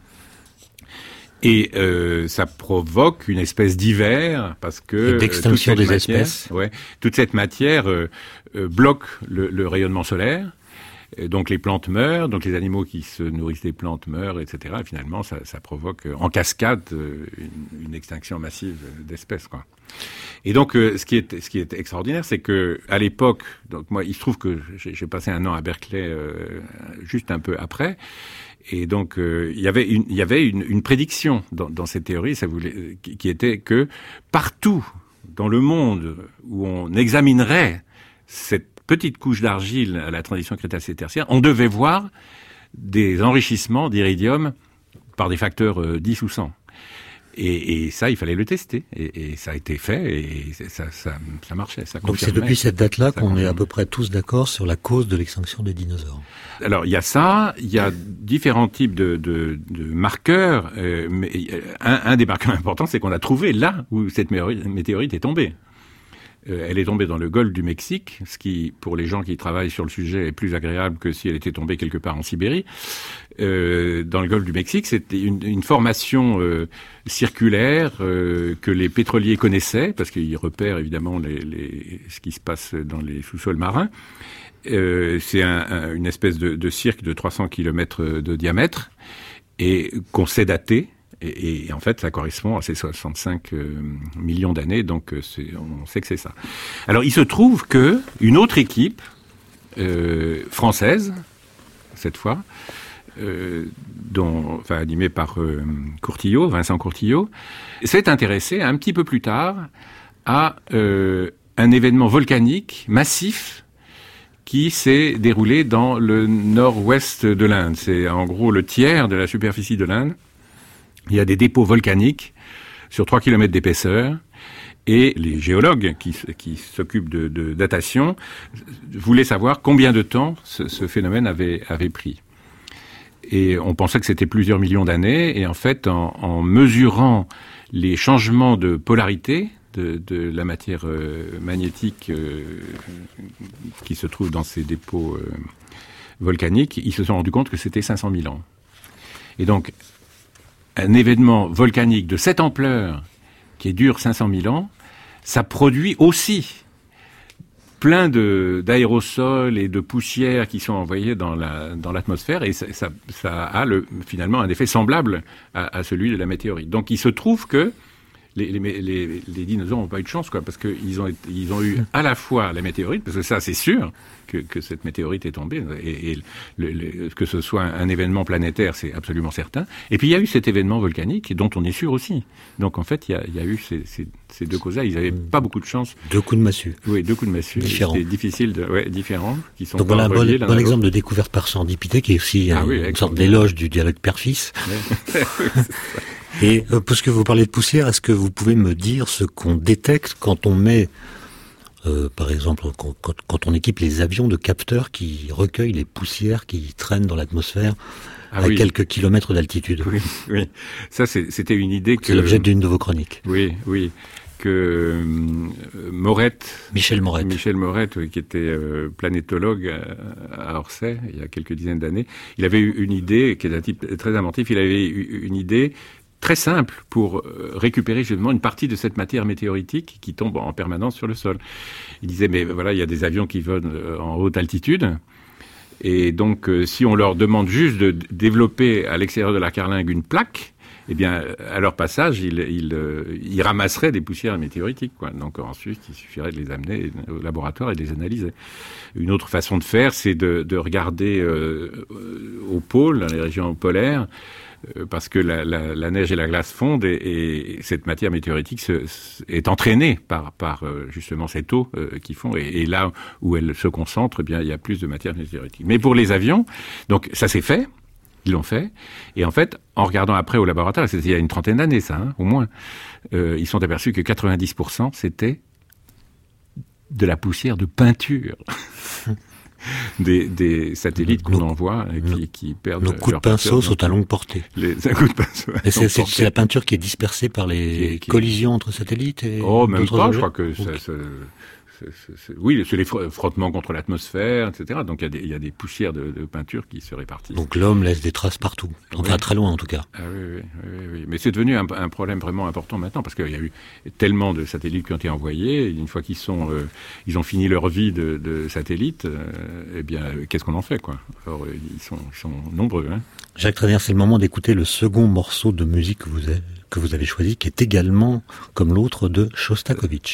Et euh, ça provoque une espèce d'hiver parce que d'extinction des matière, espèces. Ouais, toute cette matière euh, euh, bloque le, le rayonnement solaire. Et donc les plantes meurent, donc les animaux qui se nourrissent des plantes meurent, et cetera. Et finalement, ça, ça provoque en cascade une, une extinction massive d'espèces, quoi. Et donc, euh, ce qui est ce qui est extraordinaire, c'est que à l'époque, donc moi, il se trouve que j'ai, j'ai passé un an à Berkeley euh, juste un peu après. Et donc, euh, il y avait une, il y avait une, une prédiction dans, dans cette théorie, ça voulait, qui, qui était que partout dans le monde où on examinerait cette petite couche d'argile à la transition Crétacé-Tertiaire, on devait voir des enrichissements d'iridium par des facteurs euh, dix ou cent. Et, et ça, il fallait le tester. Et, et ça a été fait, et ça, ça, ça marchait. Ça donc c'est depuis cette date-là qu'on est à peu près tous d'accord sur la cause de l'extinction des dinosaures. Alors, il y a ça, il y a différents types de, de, de marqueurs. Euh, mais un, un des marqueurs importants, c'est qu'on a trouvé là où cette météorite est tombée. Euh, elle est tombée dans le golfe du Mexique, ce qui, pour les gens qui travaillent sur le sujet, est plus agréable que si elle était tombée quelque part en Sibérie. Euh, dans le golfe du Mexique, c'était une, une formation euh, circulaire euh, que les pétroliers connaissaient, parce qu'ils repèrent évidemment les, les, ce qui se passe dans les sous-sols marins. Euh, c'est un, un, une espèce de, de cirque de trois cents kilomètres de diamètre, et qu'on sait dater. Et, et en fait, ça correspond à ces soixante-cinq euh, millions d'années, donc euh, c'est, on sait que c'est ça. Alors, il se trouve que une autre équipe euh, française, cette fois, euh, dont, enfin animée par euh, Courtillot, Vincent Courtillot, s'est intéressée un petit peu plus tard à euh, un événement volcanique massif qui s'est déroulé dans le nord-ouest de l'Inde. C'est en gros le tiers de la superficie de l'Inde. Il y a des dépôts volcaniques sur trois kilomètres d'épaisseur, et les géologues qui, qui s'occupent de, de datation voulaient savoir combien de temps ce, ce phénomène avait, avait pris. Et on pensait que c'était plusieurs millions d'années, et en fait, en, en mesurant les changements de polarité de, de la matière euh, magnétique euh, qui se trouve dans ces dépôts euh, volcaniques, ils se sont rendus compte que c'était cinq cent mille ans. Et donc, un événement volcanique de cette ampleur, qui dure cinq cent mille ans, ça produit aussi plein de, d'aérosols et de poussières qui sont envoyés dans, la, dans l'atmosphère, et ça, ça, ça a le, finalement un effet semblable à, à celui de la météorite. Donc il se trouve que les, les, les, les dinosaures n'ont pas eu de chance, quoi, parce qu'ils ont, ils ont eu à la fois la météorite, parce que ça, c'est sûr que, que cette météorite est tombée, et, et le, le, que ce soit un, un événement planétaire, c'est absolument certain. Et puis il y a eu cet événement volcanique, dont on est sûr aussi. Donc en fait, il y a, il y a eu ces, ces, ces deux causes-là. Ils n'avaient pas beaucoup de chance. Deux coups de massue. Oui, deux coups de massue. Différents. C'était difficile, de, ouais, différents, qui sont Donc pas voilà un bon, reliés, bon exemple de découverte par serendipité, qui est aussi ah, une, oui, une sorte d'éloge du dialogue père-fils. Ouais. Et euh, puisque vous parlez de poussière, est-ce que vous pouvez me dire ce qu'on détecte quand on met, euh, par exemple, quand, quand, quand on équipe les avions de capteurs qui recueillent les poussières qui traînent dans l'atmosphère ah, à oui. quelques kilomètres d'altitude? Oui, oui. Ça, c'est, c'était une idée que... C'est l'objet d'une de vos chroniques. Oui, oui. que euh, Morette, Michel Morette, Michel Morette, oui, qui était euh, planétologue à, à Orsay il y a quelques dizaines d'années, il avait eu une idée, qui est un type très inventif, il avait eu une idée très simple pour récupérer justement une partie de cette matière météoritique qui tombe en permanence sur le sol. Il disait, mais voilà, il y a des avions qui volent en haute altitude, et donc euh, si on leur demande juste de développer à l'extérieur de la carlingue une plaque, eh bien, à leur passage, ils, ils, ils ramasseraient des poussières météoritiques, quoi. Donc ensuite, il suffirait de les amener au laboratoire et de les analyser. Une autre façon de faire, c'est de, de regarder euh, au pôle, dans les régions polaires, euh, parce que la, la, la neige et la glace fondent, et, et cette matière météoritique se, est entraînée par, par euh, justement cette eau euh, qui fond. Et, et là où elle se concentre, eh bien, il y a plus de matière météoritique. Mais pour les avions, donc ça s'est fait. Ils l'ont fait. Et en fait, en regardant après au laboratoire, c'était il y a une trentaine d'années, ça, hein, au moins, euh, ils sont aperçus que quatre-vingt-dix pour cent, c'était de la poussière de peinture. Des, des satellites qu'on nos, envoie et qui, qui perdent nos coups de pinceau sont à longue portée. Les coups de pinceau. Mais c'est, c'est, c'est la peinture qui est dispersée par les qui, qui... collisions entre satellites et oh, même pas, objets. Je crois que ça, ça, C'est, c'est, c'est, oui, c'est les frottements contre l'atmosphère, et cetera. Donc il y a des, il y a des poussières de, de peinture qui se répartissent. Donc l'homme laisse des traces partout, enfin oui. très loin en tout cas. Ah oui, oui, oui, oui. Mais c'est devenu un, un problème vraiment important maintenant, parce qu'il y a eu tellement de satellites qui ont été envoyés. Une fois qu'ils sont, euh, ils ont fini leur vie de, de satellites, euh, eh bien, qu'est-ce qu'on en fait, quoi? Alors ils sont, ils sont nombreux. Hein. Jacques Trainer, c'est le moment d'écouter le second morceau de musique que vous avez, que vous avez choisi, qui est également, comme l'autre, de Shostakovich.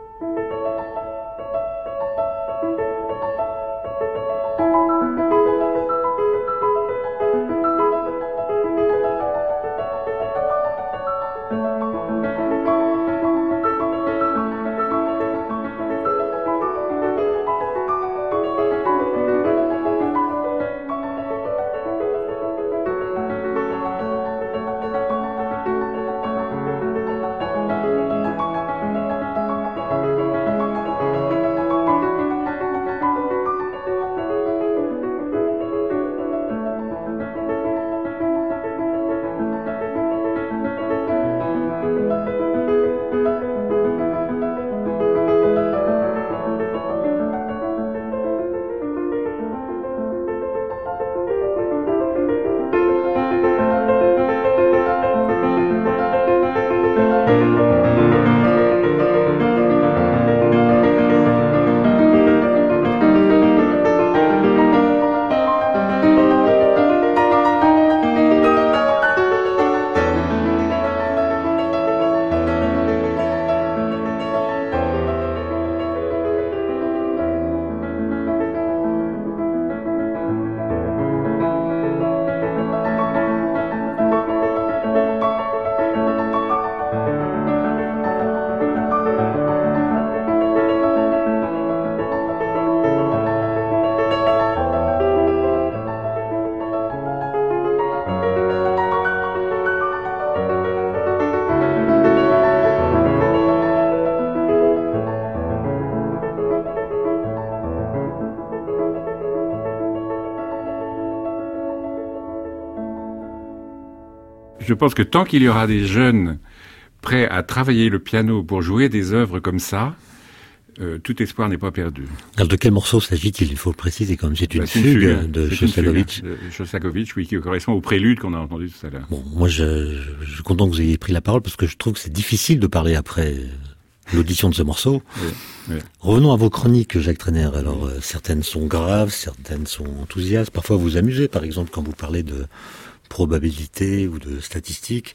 Je pense que tant qu'il y aura des jeunes prêts à travailler le piano pour jouer des œuvres comme ça, euh, tout espoir n'est pas perdu. Alors de quel morceau s'agit-il? Il faut le préciser quand même. C'est une, bah, c'est une fugue, fugue de Shostakovich. Shostakovich, oui, qui correspond au prélude qu'on a entendu tout à l'heure. Bon, moi, je, je suis content que vous ayez pris la parole parce que je trouve que c'est difficile de parler après l'audition de ce morceau. Oui, oui. Revenons à vos chroniques, Jacques Trainer. Alors, euh, certaines sont graves, certaines sont enthousiastes. Parfois, vous amusez, par exemple, quand vous parlez de probabilité ou de statistiques.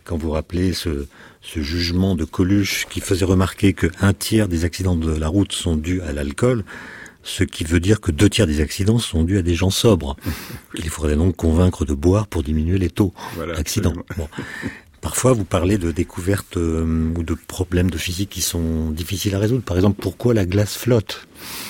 quand vous rappelez ce, ce jugement de Coluche qui faisait remarquer qu'un tiers des accidents de la route sont dus à l'alcool, ce qui veut dire que deux tiers des accidents sont dus à des gens sobres. Il faudrait donc convaincre de boire pour diminuer les taux voilà, d'accidents. Bon. Parfois, vous parlez de découvertes euh, ou de problèmes de physique qui sont difficiles à résoudre. Par exemple, pourquoi la glace flotte ?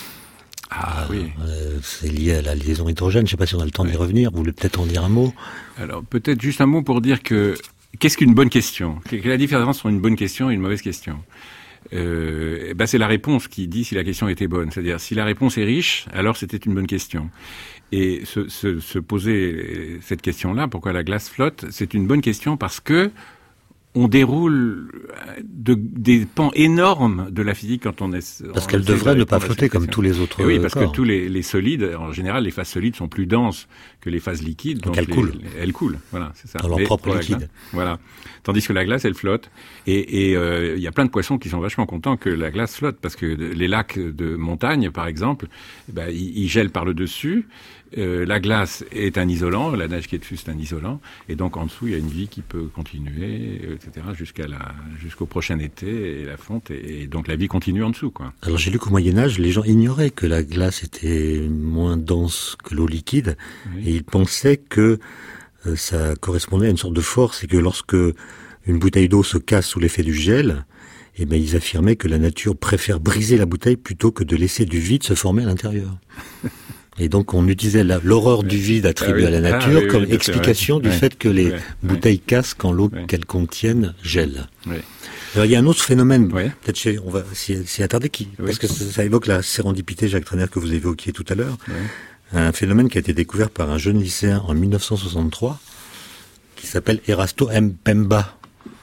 Ah euh, oui. Euh, c'est lié à la liaison hydrogène. Je ne sais pas si on a le temps oui. d'y revenir. Vous voulez peut-être en dire un mot ? Alors, peut-être juste un mot pour dire que qu'est-ce qu'une bonne question ? Quelle est la différence entre une bonne question et une mauvaise question ? Euh, ben c'est la réponse qui dit si la question était bonne. C'est-à-dire, si la réponse est riche, alors c'était une bonne question. Et se, se, se poser cette question-là, pourquoi la glace flotte, c'est une bonne question parce que on déroule de, des pans énormes de la physique quand on est... Parce qu'elle devrait ne pas flotter comme tous les autres corps. Oui, parce que tous les, les solides, en général, les phases solides sont plus denses que les phases liquides. Donc, donc elles les, coulent. Les, elles coulent, voilà, c'est ça. Dans leur Mais propre liquide. Glace, voilà. Tandis que la glace, elle flotte. Et il euh, y a plein de poissons qui sont vachement contents que la glace flotte, parce que les lacs de montagne, par exemple, ben, ils, ils gèlent par le dessus. Euh, la glace est un isolant, la neige qui est dessus c'est un isolant, et donc en dessous il y a une vie qui peut continuer, et cetera jusqu'à la, jusqu'au prochain été et la fonte, et, et donc la vie continue en dessous, quoi. Alors j'ai lu qu'au Moyen-Âge, les gens ignoraient que la glace était moins dense que l'eau liquide, oui. et ils pensaient que euh, ça correspondait à une sorte de force, et que lorsque une bouteille d'eau se casse sous l'effet du gel, eh ben, ils affirmaient que la nature préfère briser la bouteille plutôt que de laisser du vide se former à l'intérieur. Et donc on utilisait la, l'horreur oui. du vide attribuée ah, oui. à la nature ah, oui, comme oui, explication du oui. fait que les oui. bouteilles cassent quand l'eau oui. qu'elles contiennent gèle. Oui. Alors il y a un autre phénomène, oui. peut-être chez, on va s'y, s'y attarder, qui, oui. parce que ça, ça évoque la sérendipité, Jacques Trainer, que vous évoquiez tout à l'heure. Oui. Un phénomène qui a été découvert par un jeune lycéen en dix-neuf cent soixante-trois, qui s'appelle Erasto Mpemba.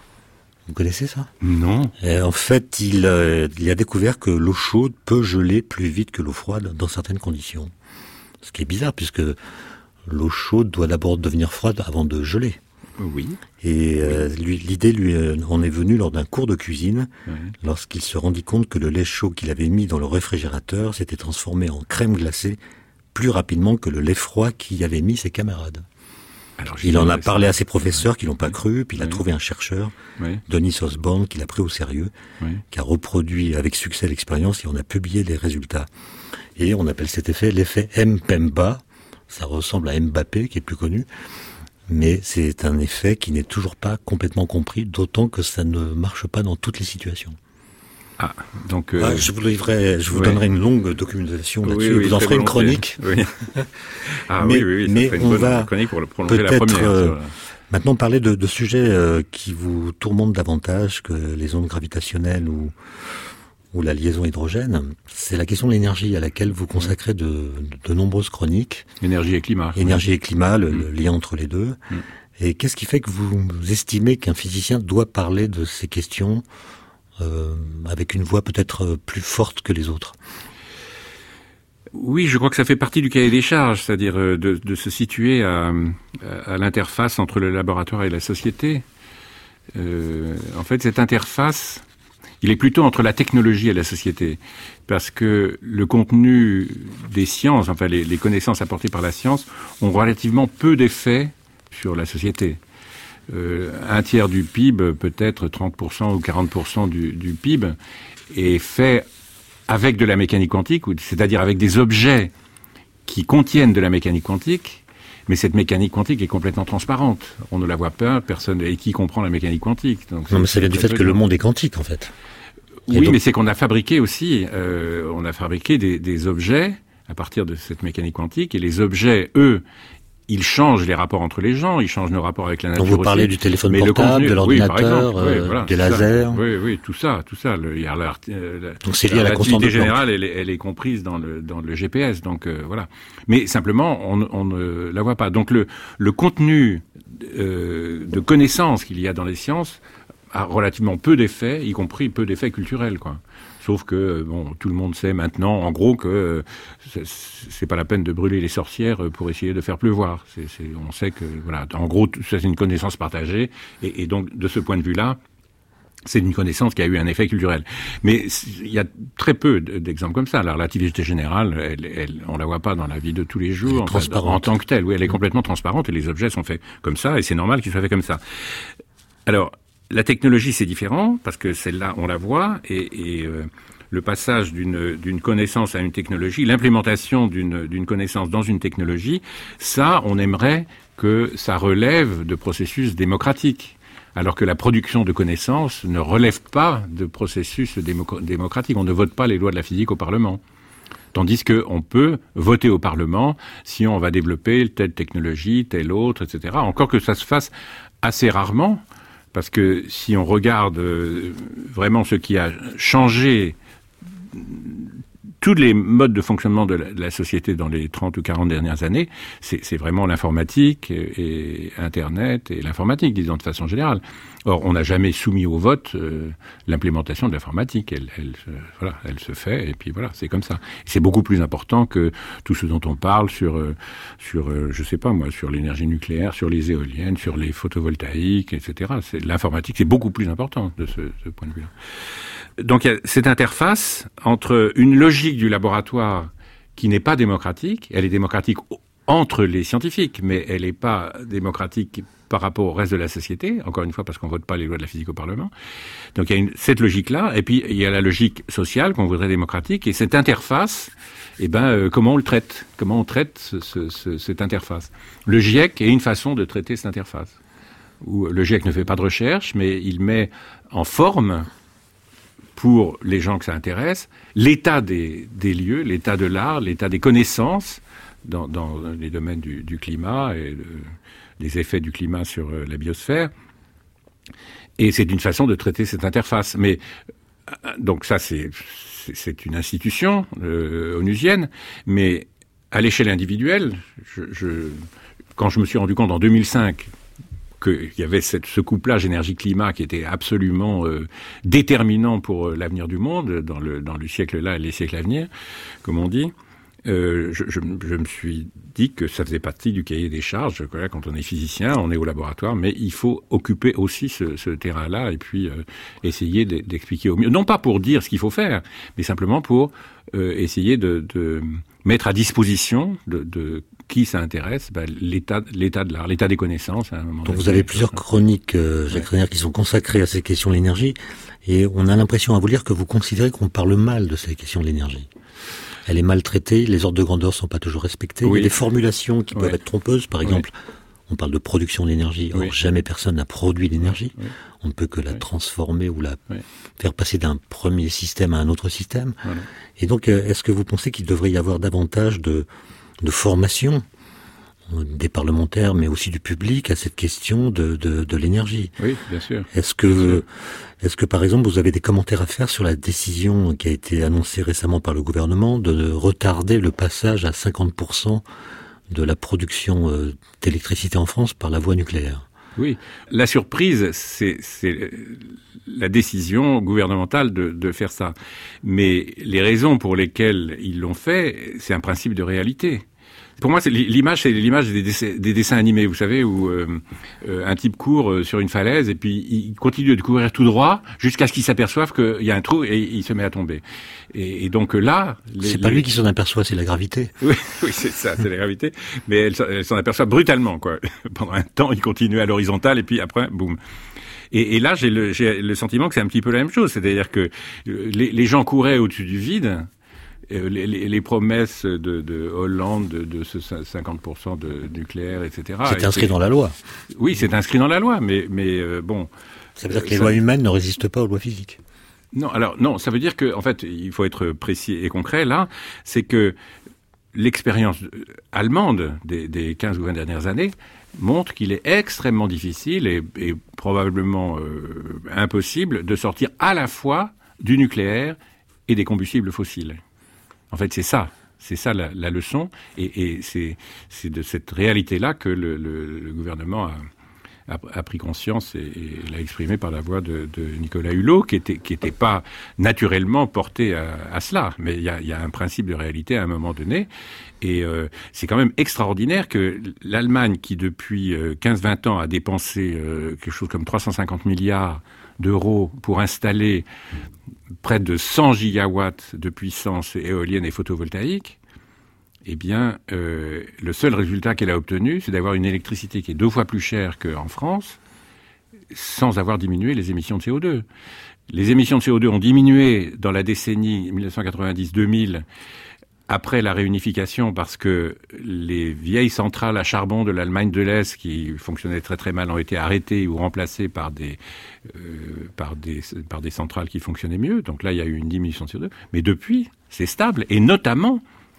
Vous connaissez ça ? Non. Et en fait, il, euh, il a découvert que l'eau chaude peut geler plus vite que l'eau froide dans certaines conditions. Ce qui est bizarre, puisque l'eau chaude doit d'abord devenir froide avant de geler. Oui. Et euh, oui. Lui, l'idée lui en est venue lors d'un cours de cuisine, oui. lorsqu'il se rendit compte que le lait chaud qu'il avait mis dans le réfrigérateur s'était transformé en crème glacée plus rapidement que le lait froid qu'y avaient mis ses camarades. Alors, il en a parlé à ses professeurs qui l'ont pas cru, puis il oui. a trouvé un chercheur, oui. Denis Osborne, qui l'a pris au sérieux, oui. qui a reproduit avec succès l'expérience et on a publié les résultats. Et on appelle cet effet l'effet Mpemba. Ça ressemble à Mbappé, qui est plus connu, mais c'est un effet qui n'est toujours pas complètement compris, d'autant que ça ne marche pas dans toutes les situations. Ah, donc euh... ah, je vous livrerai, je vous oui. donnerai une longue documentation là-dessus. Oui, oui, vous en ferez une chronique. Oui. Ah mais, oui, oui, oui. Ça mais fait une on bonne va chronique pour prolonger la première. Euh, maintenant parler de, de sujets euh, qui vous tourmentent davantage que les ondes gravitationnelles ou ou la liaison hydrogène. C'est la question de l'énergie à laquelle vous consacrez de, de, de nombreuses chroniques. Énergie et climat. Énergie oui. et climat, le, mmh. le lien entre les deux. Mmh. Et qu'est-ce qui fait que vous estimez qu'un physicien doit parler de ces questions euh, avec une voix peut-être plus forte que les autres ? Oui, je crois que ça fait partie du cahier des charges, c'est-à-dire de, de se situer à, à l'interface entre le laboratoire et la société. Euh, en fait, cette interface, il est plutôt entre la technologie et la société, parce que le contenu des sciences, enfin les, les connaissances apportées par la science, ont relativement peu d'effet sur la société. Euh, un tiers du P I B, peut-être trente pour cent ou quarante pour cent du, du P I B, est fait avec de la mécanique quantique, c'est-à-dire avec des objets qui contiennent de la mécanique quantique, mais cette mécanique quantique est complètement transparente. On ne la voit pas, personne, et qui comprend la mécanique quantique. Donc non, mais ça vient du fait que le monde est quantique, en fait. Et oui, donc... mais c'est qu'on a fabriqué aussi, euh, on a fabriqué des, des objets à partir de cette mécanique quantique, et les objets, eux, ils changent les rapports entre les gens, ils changent nos rapports avec la nature. Donc vous parlez aussi. du téléphone mais portable, contenu, de l'ordinateur, oui, euh, oui, voilà, des lasers. Ça. Oui, oui, tout ça, tout ça. Le, il y a la, la, donc c'est lié à la constante de Planck. Générale, elle, elle est comprise dans le dans le G P S, donc euh, voilà. Mais simplement, on, on ne la voit pas. Donc le le contenu euh, de connaissances qu'il y a dans les sciences a relativement peu d'effets, y compris peu d'effets culturels, quoi. Sauf que bon, tout le monde sait maintenant, en gros, que c'est, c'est pas la peine de brûler les sorcières pour essayer de faire pleuvoir. C'est, c'est, on sait que voilà, en gros, ça c'est une connaissance partagée, et, et donc de ce point de vue-là, c'est une connaissance qui a eu un effet culturel. Mais il y a très peu d'exemples comme ça. La relativité générale, elle, elle, on la voit pas dans la vie de tous les jours, en, en tant que telle. Oui, elle est complètement transparente, et les objets sont faits comme ça, et c'est normal qu'ils soient faits comme ça. Alors, la technologie, c'est différent, parce que celle-là, on la voit, et, et euh, le passage d'une, d'une connaissance à une technologie, l'implémentation d'une, d'une connaissance dans une technologie, ça, on aimerait que ça relève de processus démocratiques. Alors que la production de connaissances ne relève pas de processus démo- démocratiques. On ne vote pas les lois de la physique au Parlement. Tandis qu'on peut voter au Parlement si on va développer telle technologie, telle autre, et cetera. Encore que ça se fasse assez rarement, parce que si on regarde vraiment ce qui a changé tous les modes de fonctionnement de la, de la société dans les trente ou quarante dernières années, c'est, c'est vraiment l'informatique et, et Internet et l'informatique, disons de façon générale. Or, on n'a jamais soumis au vote euh, l'implémentation de l'informatique. Elle, elle, euh, voilà, elle se fait et puis voilà, c'est comme ça. C'est beaucoup plus important que tout ce dont on parle sur, euh, sur, euh, je sais pas moi, sur l'énergie nucléaire, sur les éoliennes, sur les photovoltaïques, et cetera. C'est, l'informatique, c'est beaucoup plus important de ce, ce point de vue-là. Donc il y a cette interface entre une logique du laboratoire qui n'est pas démocratique, elle est démocratique entre les scientifiques, mais elle n'est pas démocratique par rapport au reste de la société, encore une fois parce qu'on ne vote pas les lois de la physique au Parlement. Donc il y a une, cette logique-là, et puis il y a la logique sociale qu'on voudrait démocratique, et cette interface, eh ben, euh, comment on le traite ? Comment on traite ce, ce, ce, cette interface ? Le GIEC est une façon de traiter cette interface, où le GIEC ne fait pas de recherche, mais il met en forme pour les gens que ça intéresse, l'état des, des lieux, l'état de l'art, l'état des connaissances dans, dans les domaines du, du climat et de, des effets du climat sur euh, la biosphère. Et c'est une façon de traiter cette interface. Mais donc ça, c'est, c'est, c'est une institution euh, onusienne, mais à l'échelle individuelle, je, je, quand je me suis rendu compte en deux mille cinq qu'il y avait cette, ce couplage énergie-climat qui était absolument euh, déterminant pour euh, l'avenir du monde, dans le, dans le siècle-là et les siècles à venir, comme on dit, euh, je, je, je me suis dit que ça faisait partie du cahier des charges. Voilà, quand on est physicien, on est au laboratoire, mais il faut occuper aussi ce, ce terrain-là et puis euh, essayer de, d'expliquer au mieux. Non pas pour dire ce qu'il faut faire, mais simplement pour euh, essayer de, de mettre à disposition de, de qui ça intéresse, ben, l'état, l'état de l'art, l'état des connaissances. À un moment Donc vous avez plusieurs chroniques, euh, Jacques ouais. Renière, qui sont consacrées à ces questions de l'énergie, et on a l'impression à vous lire que vous considérez qu'on parle mal de ces questions de l'énergie. Elle est mal traitée, les ordres de grandeur sont pas toujours respectés, oui. Il y a des formulations qui peuvent ouais. être trompeuses, par exemple, oui. on parle de production d'énergie, or oui. jamais personne n'a produit l'énergie, oui. on ne peut que la oui. transformer ou la oui. faire passer d'un premier système à un autre système. Voilà. Et donc, est-ce que vous pensez qu'il devrait y avoir davantage de de formation des parlementaires, mais aussi du public, à cette question de, de, de l'énergie. Oui, bien sûr. Est-ce que, bien sûr. Est-ce que, par exemple, vous avez des commentaires à faire sur la décision qui a été annoncée récemment par le gouvernement de retarder le passage à cinquante pour cent de la production d'électricité en France par la voie nucléaire ? Oui. La surprise, c'est, c'est la décision gouvernementale de, de faire ça. Mais les raisons pour lesquelles ils l'ont fait, c'est un principe de réalité. Pour moi, c'est l'image, c'est l'image des, dessins, des dessins animés, vous savez, où euh, euh, un type court sur une falaise et puis il continue de courir tout droit jusqu'à ce qu'il s'aperçoive qu'il y a un trou et il se met à tomber. Et, et donc là, les, c'est pas les... lui qui s'en aperçoit, c'est la gravité. Oui, oui, c'est ça, c'est la gravité. Mais elle, elle s'en aperçoit brutalement, quoi. Pendant un temps, il continue à l'horizontale et puis après, boum. Et, et là, j'ai le, j'ai le sentiment que c'est un petit peu la même chose, c'est-à-dire que les, les gens couraient au-dessus du vide. Les, les, les promesses de, de Hollande de, de ce cinquante pour cent de nucléaire, et cetera. C'est inscrit dans la loi. Oui, c'est inscrit dans la loi, mais, mais euh, bon. Ça veut dire que les ça... lois humaines ne résistent pas aux lois physiques. Non, alors non, ça veut dire que, en fait, il faut être précis et concret. Là, c'est que l'expérience allemande des, des quinze ou vingt dernières années montre qu'il est extrêmement difficile et, et probablement euh, impossible de sortir à la fois du nucléaire et des combustibles fossiles. En fait, c'est ça, c'est ça la, la leçon, et, et c'est, c'est de cette réalité-là que le, le, le gouvernement a, a, a pris conscience et, et l'a exprimé par la voix de, de Nicolas Hulot, qui était, qui était pas naturellement porté à, à cela, mais il y a, y a un principe de réalité à un moment donné, et euh, c'est quand même extraordinaire que l'Allemagne, qui depuis euh, quinze vingt ans a dépensé euh, quelque chose comme trois cent cinquante milliards d'euros pour installer près de cent gigawatts de puissance éolienne et photovoltaïque, eh bien, euh, le seul résultat qu'elle a obtenu, c'est d'avoir une électricité qui est deux fois plus chère qu'en France, sans avoir diminué les émissions de C O deux. Les émissions de C O deux ont diminué dans la décennie mille neuf cent quatre-vingt-dix deux mille après la réunification parce que les vieilles centrales à charbon de l'Allemagne de l'Est qui fonctionnaient très très mal ont été arrêtées ou remplacées par des, euh, par des, par des centrales qui fonctionnaient mieux. Donc là, il y a eu une diminution de C O deux. Mais depuis, c'est stable. Et notamment,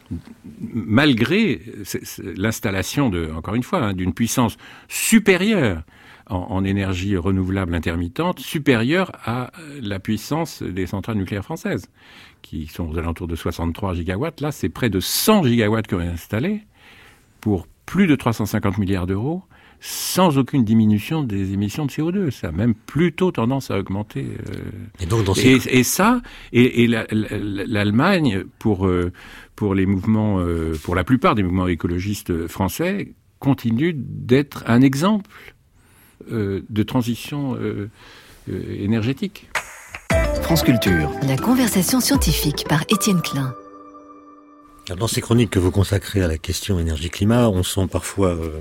malgré l'installation, de, encore une fois, hein, d'une puissance supérieure en, en énergie renouvelable intermittente, supérieure à la puissance des centrales nucléaires françaises, qui sont aux alentours de soixante-trois gigawatts. Là, c'est près de cent gigawatts qu'on a installés pour plus de trois cent cinquante milliards d'euros, sans aucune diminution des émissions de C O deux. Ça a même plutôt tendance à augmenter. Euh... Et, donc, dans et, ces... et ça, et, et la, la, l'Allemagne, pour, euh, pour les mouvements, euh, pour la plupart des mouvements écologistes français, continue d'être un exemple euh, de transition euh, euh, énergétique. France Culture. La conversation scientifique par Étienne Klein. Alors, dans ces chroniques que vous consacrez à la question énergie-climat, on sent parfois euh,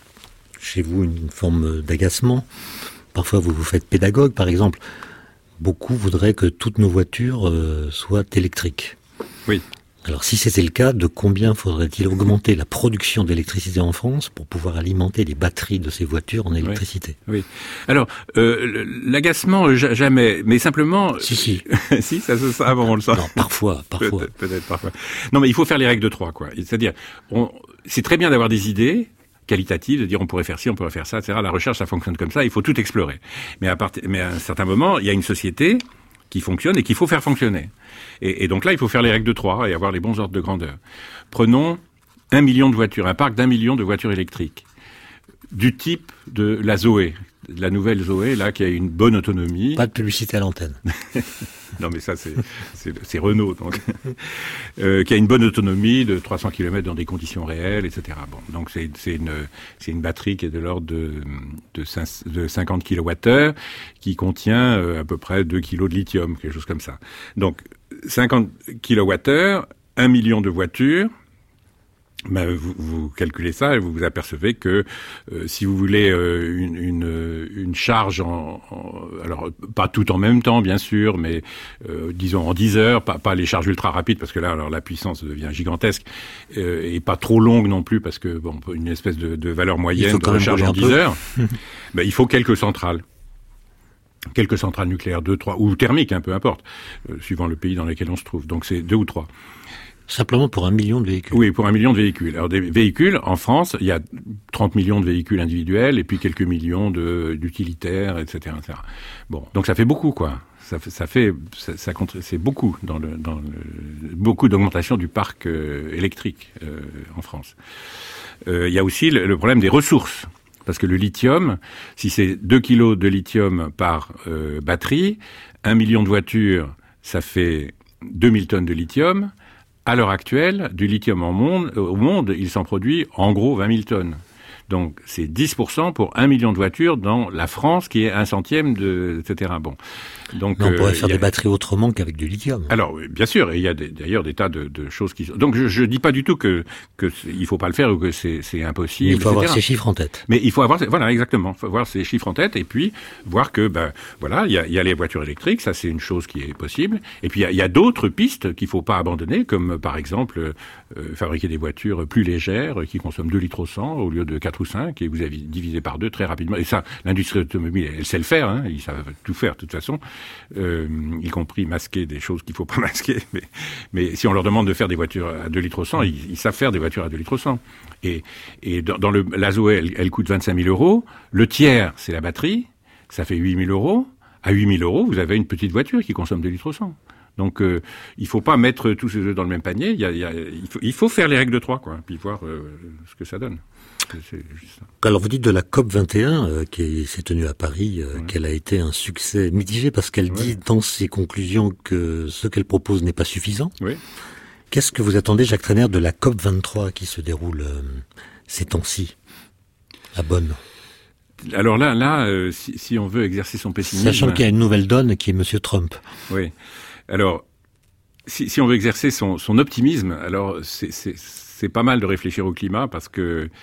chez vous une forme d'agacement. Parfois, vous vous faites pédagogue. Par exemple, beaucoup voudraient que toutes nos voitures euh, soient électriques. Oui. Alors, si c'était le cas, de combien faudrait-il augmenter la production d'électricité en France pour pouvoir alimenter les batteries de ces voitures en électricité? Oui. oui. Alors, euh, l'agacement, jamais, mais simplement... Si, si. si, ça se sent, ah bon, on le sent. Non, parfois, parfois. Peut-être, peut-être parfois. Non, mais il faut faire les règles de trois, quoi. C'est-à-dire, on, c'est très bien d'avoir des idées qualitatives, de dire on pourrait faire ci, on pourrait faire ça, et cetera. La recherche, ça fonctionne comme ça, il faut tout explorer. Mais à, part, mais à un certain moment, il y a une société qui fonctionne et qu'il faut faire fonctionner. Et, et donc là, il faut faire les règles de trois et avoir les bons ordres de grandeur. Prenons un million de voitures, un parc d'un million de voitures électriques, du type de la Zoé, de la nouvelle Zoé, là, qui a une bonne autonomie. Pas de publicité à l'antenne. Non, mais ça, c'est, c'est, c'est Renault, donc, euh, qui a une bonne autonomie de trois cents kilomètres dans des conditions réelles, et cetera. Bon, donc c'est, c'est une, c'est une batterie qui est de l'ordre de, de, de cinquante kilowattheures, qui contient euh, à peu près deux kilos de lithium, quelque chose comme ça. Donc, cinquante kilowattheures, un million de voitures. Ben, vous, vous calculez ça et vous vous apercevez que euh, si vous voulez euh, une, une, une charge, en, en, alors pas tout en même temps bien sûr, mais euh, disons en dix heures, pas, pas les charges ultra rapides parce que là alors la puissance devient gigantesque euh, et pas trop longue non plus parce que bon une espèce de, de valeur moyenne de recharge en dix heures, ben, il faut quelques centrales. Quelques centrales nucléaires, deux, trois, ou thermiques, hein, peu importe, euh, suivant le pays dans lequel on se trouve. Donc c'est deux ou trois. Simplement pour un million de véhicules. Oui, pour un million de véhicules. Alors des véhicules, en France, il y a trente millions de véhicules individuels et puis quelques millions de, d'utilitaires, et cetera, et cetera. Bon, donc ça fait beaucoup, quoi. Ça fait, ça fait, ça, ça compte, c'est beaucoup dans le, dans le, beaucoup d'augmentation du parc euh, électrique euh, en France. Euh, il y a aussi le, le problème des ressources. Parce que le lithium, si c'est deux kilos de lithium par euh, batterie, un million de voitures, ça fait deux mille tonnes de lithium. À l'heure actuelle, du lithium en monde, au monde, il s'en produit en gros vingt mille tonnes. Donc, c'est dix pour cent pour un million de voitures dans la France, qui est un centième de, et cetera. Bon. Donc, mais on pourrait euh, faire a... des batteries autrement qu'avec du lithium. Alors, bien sûr, et il y a des, d'ailleurs des tas de, de choses qui sont... Donc, je ne dis pas du tout que, que il faut pas le faire ou que c'est, c'est impossible, mais il faut et cetera. avoir ces chiffres en tête. Mais il faut avoir... Voilà, exactement. Il faut avoir ces chiffres en tête et puis voir que, ben, voilà, il y a, y a les voitures électriques, ça c'est une chose qui est possible. Et puis, il y a, y a d'autres pistes qu'il faut pas abandonner, comme par exemple, euh, fabriquer des voitures plus légères, qui consomment deux litres au cent au lieu de quatre ou cinq, et vous avez divisé par deux très rapidement. Et ça, l'industrie automobile, elle sait le faire, hein, ils savent tout faire de toute façon. Euh, y compris masquer des choses qu'il faut pas masquer. Mais, mais si on leur demande de faire des voitures à deux litres au cent, ils, ils savent faire des voitures à deux litres au cent. Et, et dans, dans le, la Zoé, elle, elle coûte vingt-cinq mille euros. Le tiers, c'est la batterie. Ça fait huit mille euros. À huit mille euros, vous avez une petite voiture qui consomme deux litres au cent. Donc, euh, il faut pas mettre tous ses œufs dans le même panier. Il, y a, il, y a, il, faut, il faut faire les règles de trois, quoi, puis voir euh, ce que ça donne. C'est juste ça. Alors vous dites de la COP vingt et un euh, qui s'est tenue à Paris, euh, ouais. qu'elle a été un succès mitigé parce qu'elle ouais. dit dans ses conclusions que ce qu'elle propose n'est pas suffisant. Oui. Qu'est-ce que vous attendez, Jacques Trainer, de la COP vingt-trois qui se déroule euh, ces temps-ci à Bonn? Alors là, là, euh, si, si on veut exercer son pessimisme... Sachant qu'il y a une nouvelle donne qui est Monsieur Trump. Oui. Alors, si, si on veut exercer son, son optimisme, alors c'est, c'est, c'est pas mal de réfléchir au climat parce que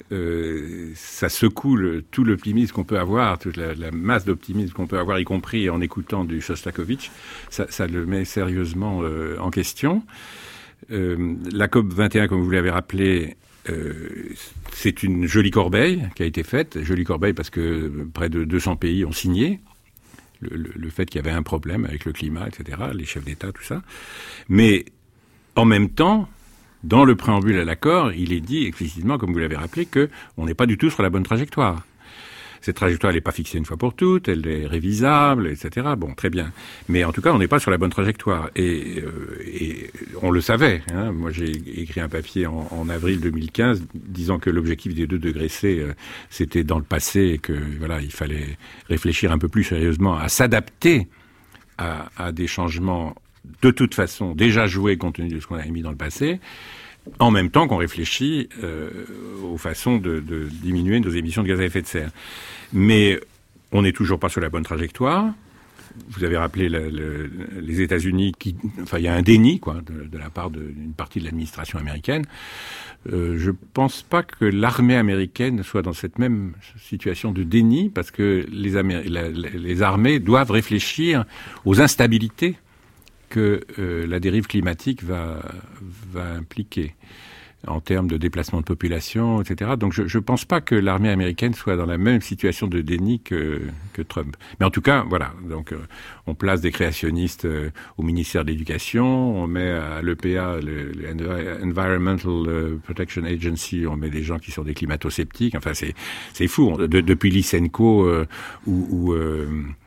euh, ça secoue le, tout l'optimisme qu'on peut avoir, toute la, la masse d'optimisme qu'on peut avoir, y compris en écoutant du Shostakovich, ça, ça le met sérieusement euh, en question. Euh, la COP vingt et un, comme vous l'avez rappelé, euh, c'est une jolie corbeille qui a été faite. Jolie corbeille parce que près de deux cents pays ont signé le, le, le fait qu'il y avait un problème avec le climat, et cetera, les chefs d'État, tout ça. Mais en même temps, dans le préambule à l'accord, il est dit explicitement, comme vous l'avez rappelé, qu'on n'est pas du tout sur la bonne trajectoire. Cette trajectoire, elle n'est pas fixée une fois pour toutes, elle est révisable, et cetera. Bon, très bien. Mais en tout cas, on n'est pas sur la bonne trajectoire. Et, euh, et on le savait. Hein. Moi, j'ai écrit un papier en, en avril deux mille quinze disant que l'objectif des deux degrés C, euh, c'était dans le passé et que voilà, il fallait réfléchir un peu plus sérieusement à s'adapter à, à des changements de toute façon déjà joués compte tenu de ce qu'on avait mis dans le passé. En même temps qu'on réfléchit euh, aux façons de, de diminuer nos émissions de gaz à effet de serre. Mais on n'est toujours pas sur la bonne trajectoire. Vous avez rappelé le, le, les États-Unis, qui, enfin, il y a un déni, quoi, de, de la part d'une partie de l'administration américaine. Euh, je pense pas que l'armée américaine soit dans cette même situation de déni, parce que les, Amé- la, les armées doivent réfléchir aux instabilités que euh, la dérive climatique va, va impliquer en termes de déplacement de population, et cetera. Donc je ne pense pas que l'armée américaine soit dans la même situation de déni que, que Trump. Mais en tout cas, voilà. Donc euh, on place des créationnistes euh, au ministère de l'Éducation, on met à l'E P A, le, le Environmental Protection Agency, on met des gens qui sont des climato-sceptiques. Enfin, c'est, c'est fou. De, depuis Lysenko euh, ou... ou euh,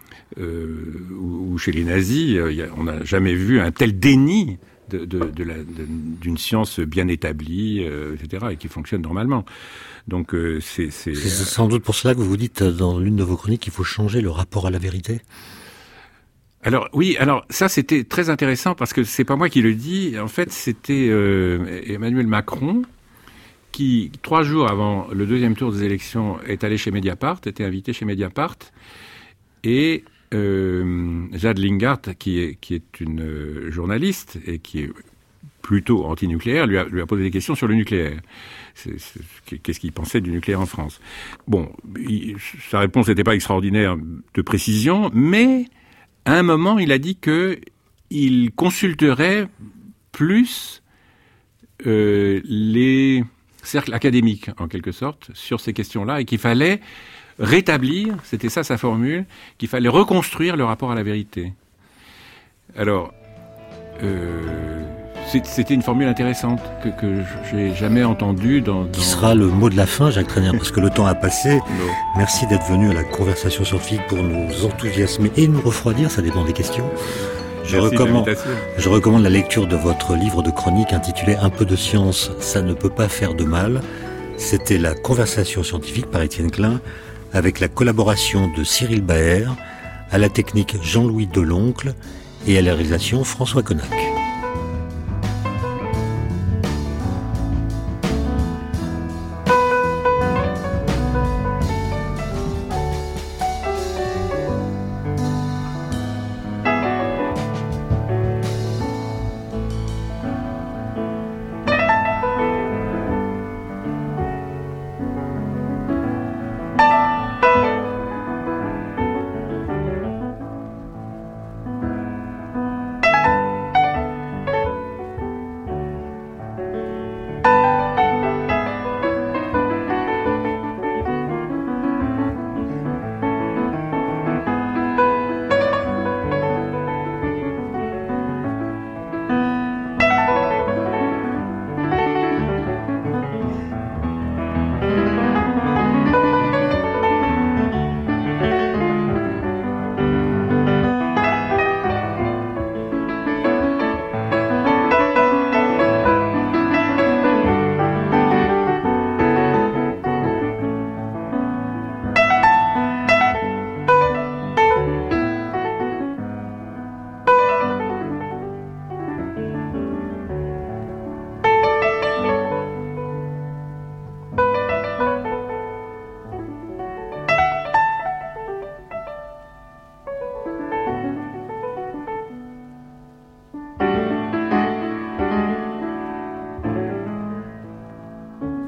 Euh, ou, ou chez les nazis, euh, y a, on n'a jamais vu un tel déni de, de, de la, de, d'une science bien établie, euh, et cetera, et qui fonctionne normalement. Donc euh, c'est, c'est... c'est sans doute pour cela que vous vous dites dans l'une de vos chroniques qu'il faut changer le rapport à la vérité. Alors oui, alors ça c'était très intéressant parce que c'est pas moi qui le dis. En fait, c'était euh, Emmanuel Macron qui, trois jours avant le deuxième tour des élections, est allé chez Mediapart, était invité chez Mediapart, et Euh, Jade Lingard, qui est, qui est une euh, journaliste et qui est plutôt anti-nucléaire, lui a, lui a posé des questions sur le nucléaire. C'est, c'est, qu'est-ce qu'il pensait du nucléaire en France? Bon, il, sa réponse n'était pas extraordinaire de précision, mais à un moment, il a dit que il consulterait plus euh, les cercles académiques, en quelque sorte, sur ces questions-là, et qu'il fallait rétablir, c'était ça sa formule, qu'il fallait reconstruire le rapport à la vérité. Alors, euh, c'est, c'était une formule intéressante que, que je n'ai jamais entendue. Dans, dans... Qui sera le mot de la fin, Jacques Tréniard, parce que le temps a passé. No. Merci d'être venu à la conversation scientifique pour nous enthousiasmer et nous refroidir, ça dépend des questions. Je recommande, je recommande la lecture de votre livre de chronique intitulé « Un peu de science, ça ne peut pas faire de mal ». C'était la conversation scientifique par Étienne Klein, avec la collaboration de Cyril Baer, à la technique Jean-Louis Deloncle et à la réalisation François Connac.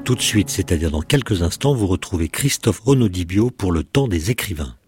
Tout de suite, c'est-à-dire dans quelques instants, vous retrouvez Christophe Onodibio pour le temps des écrivains.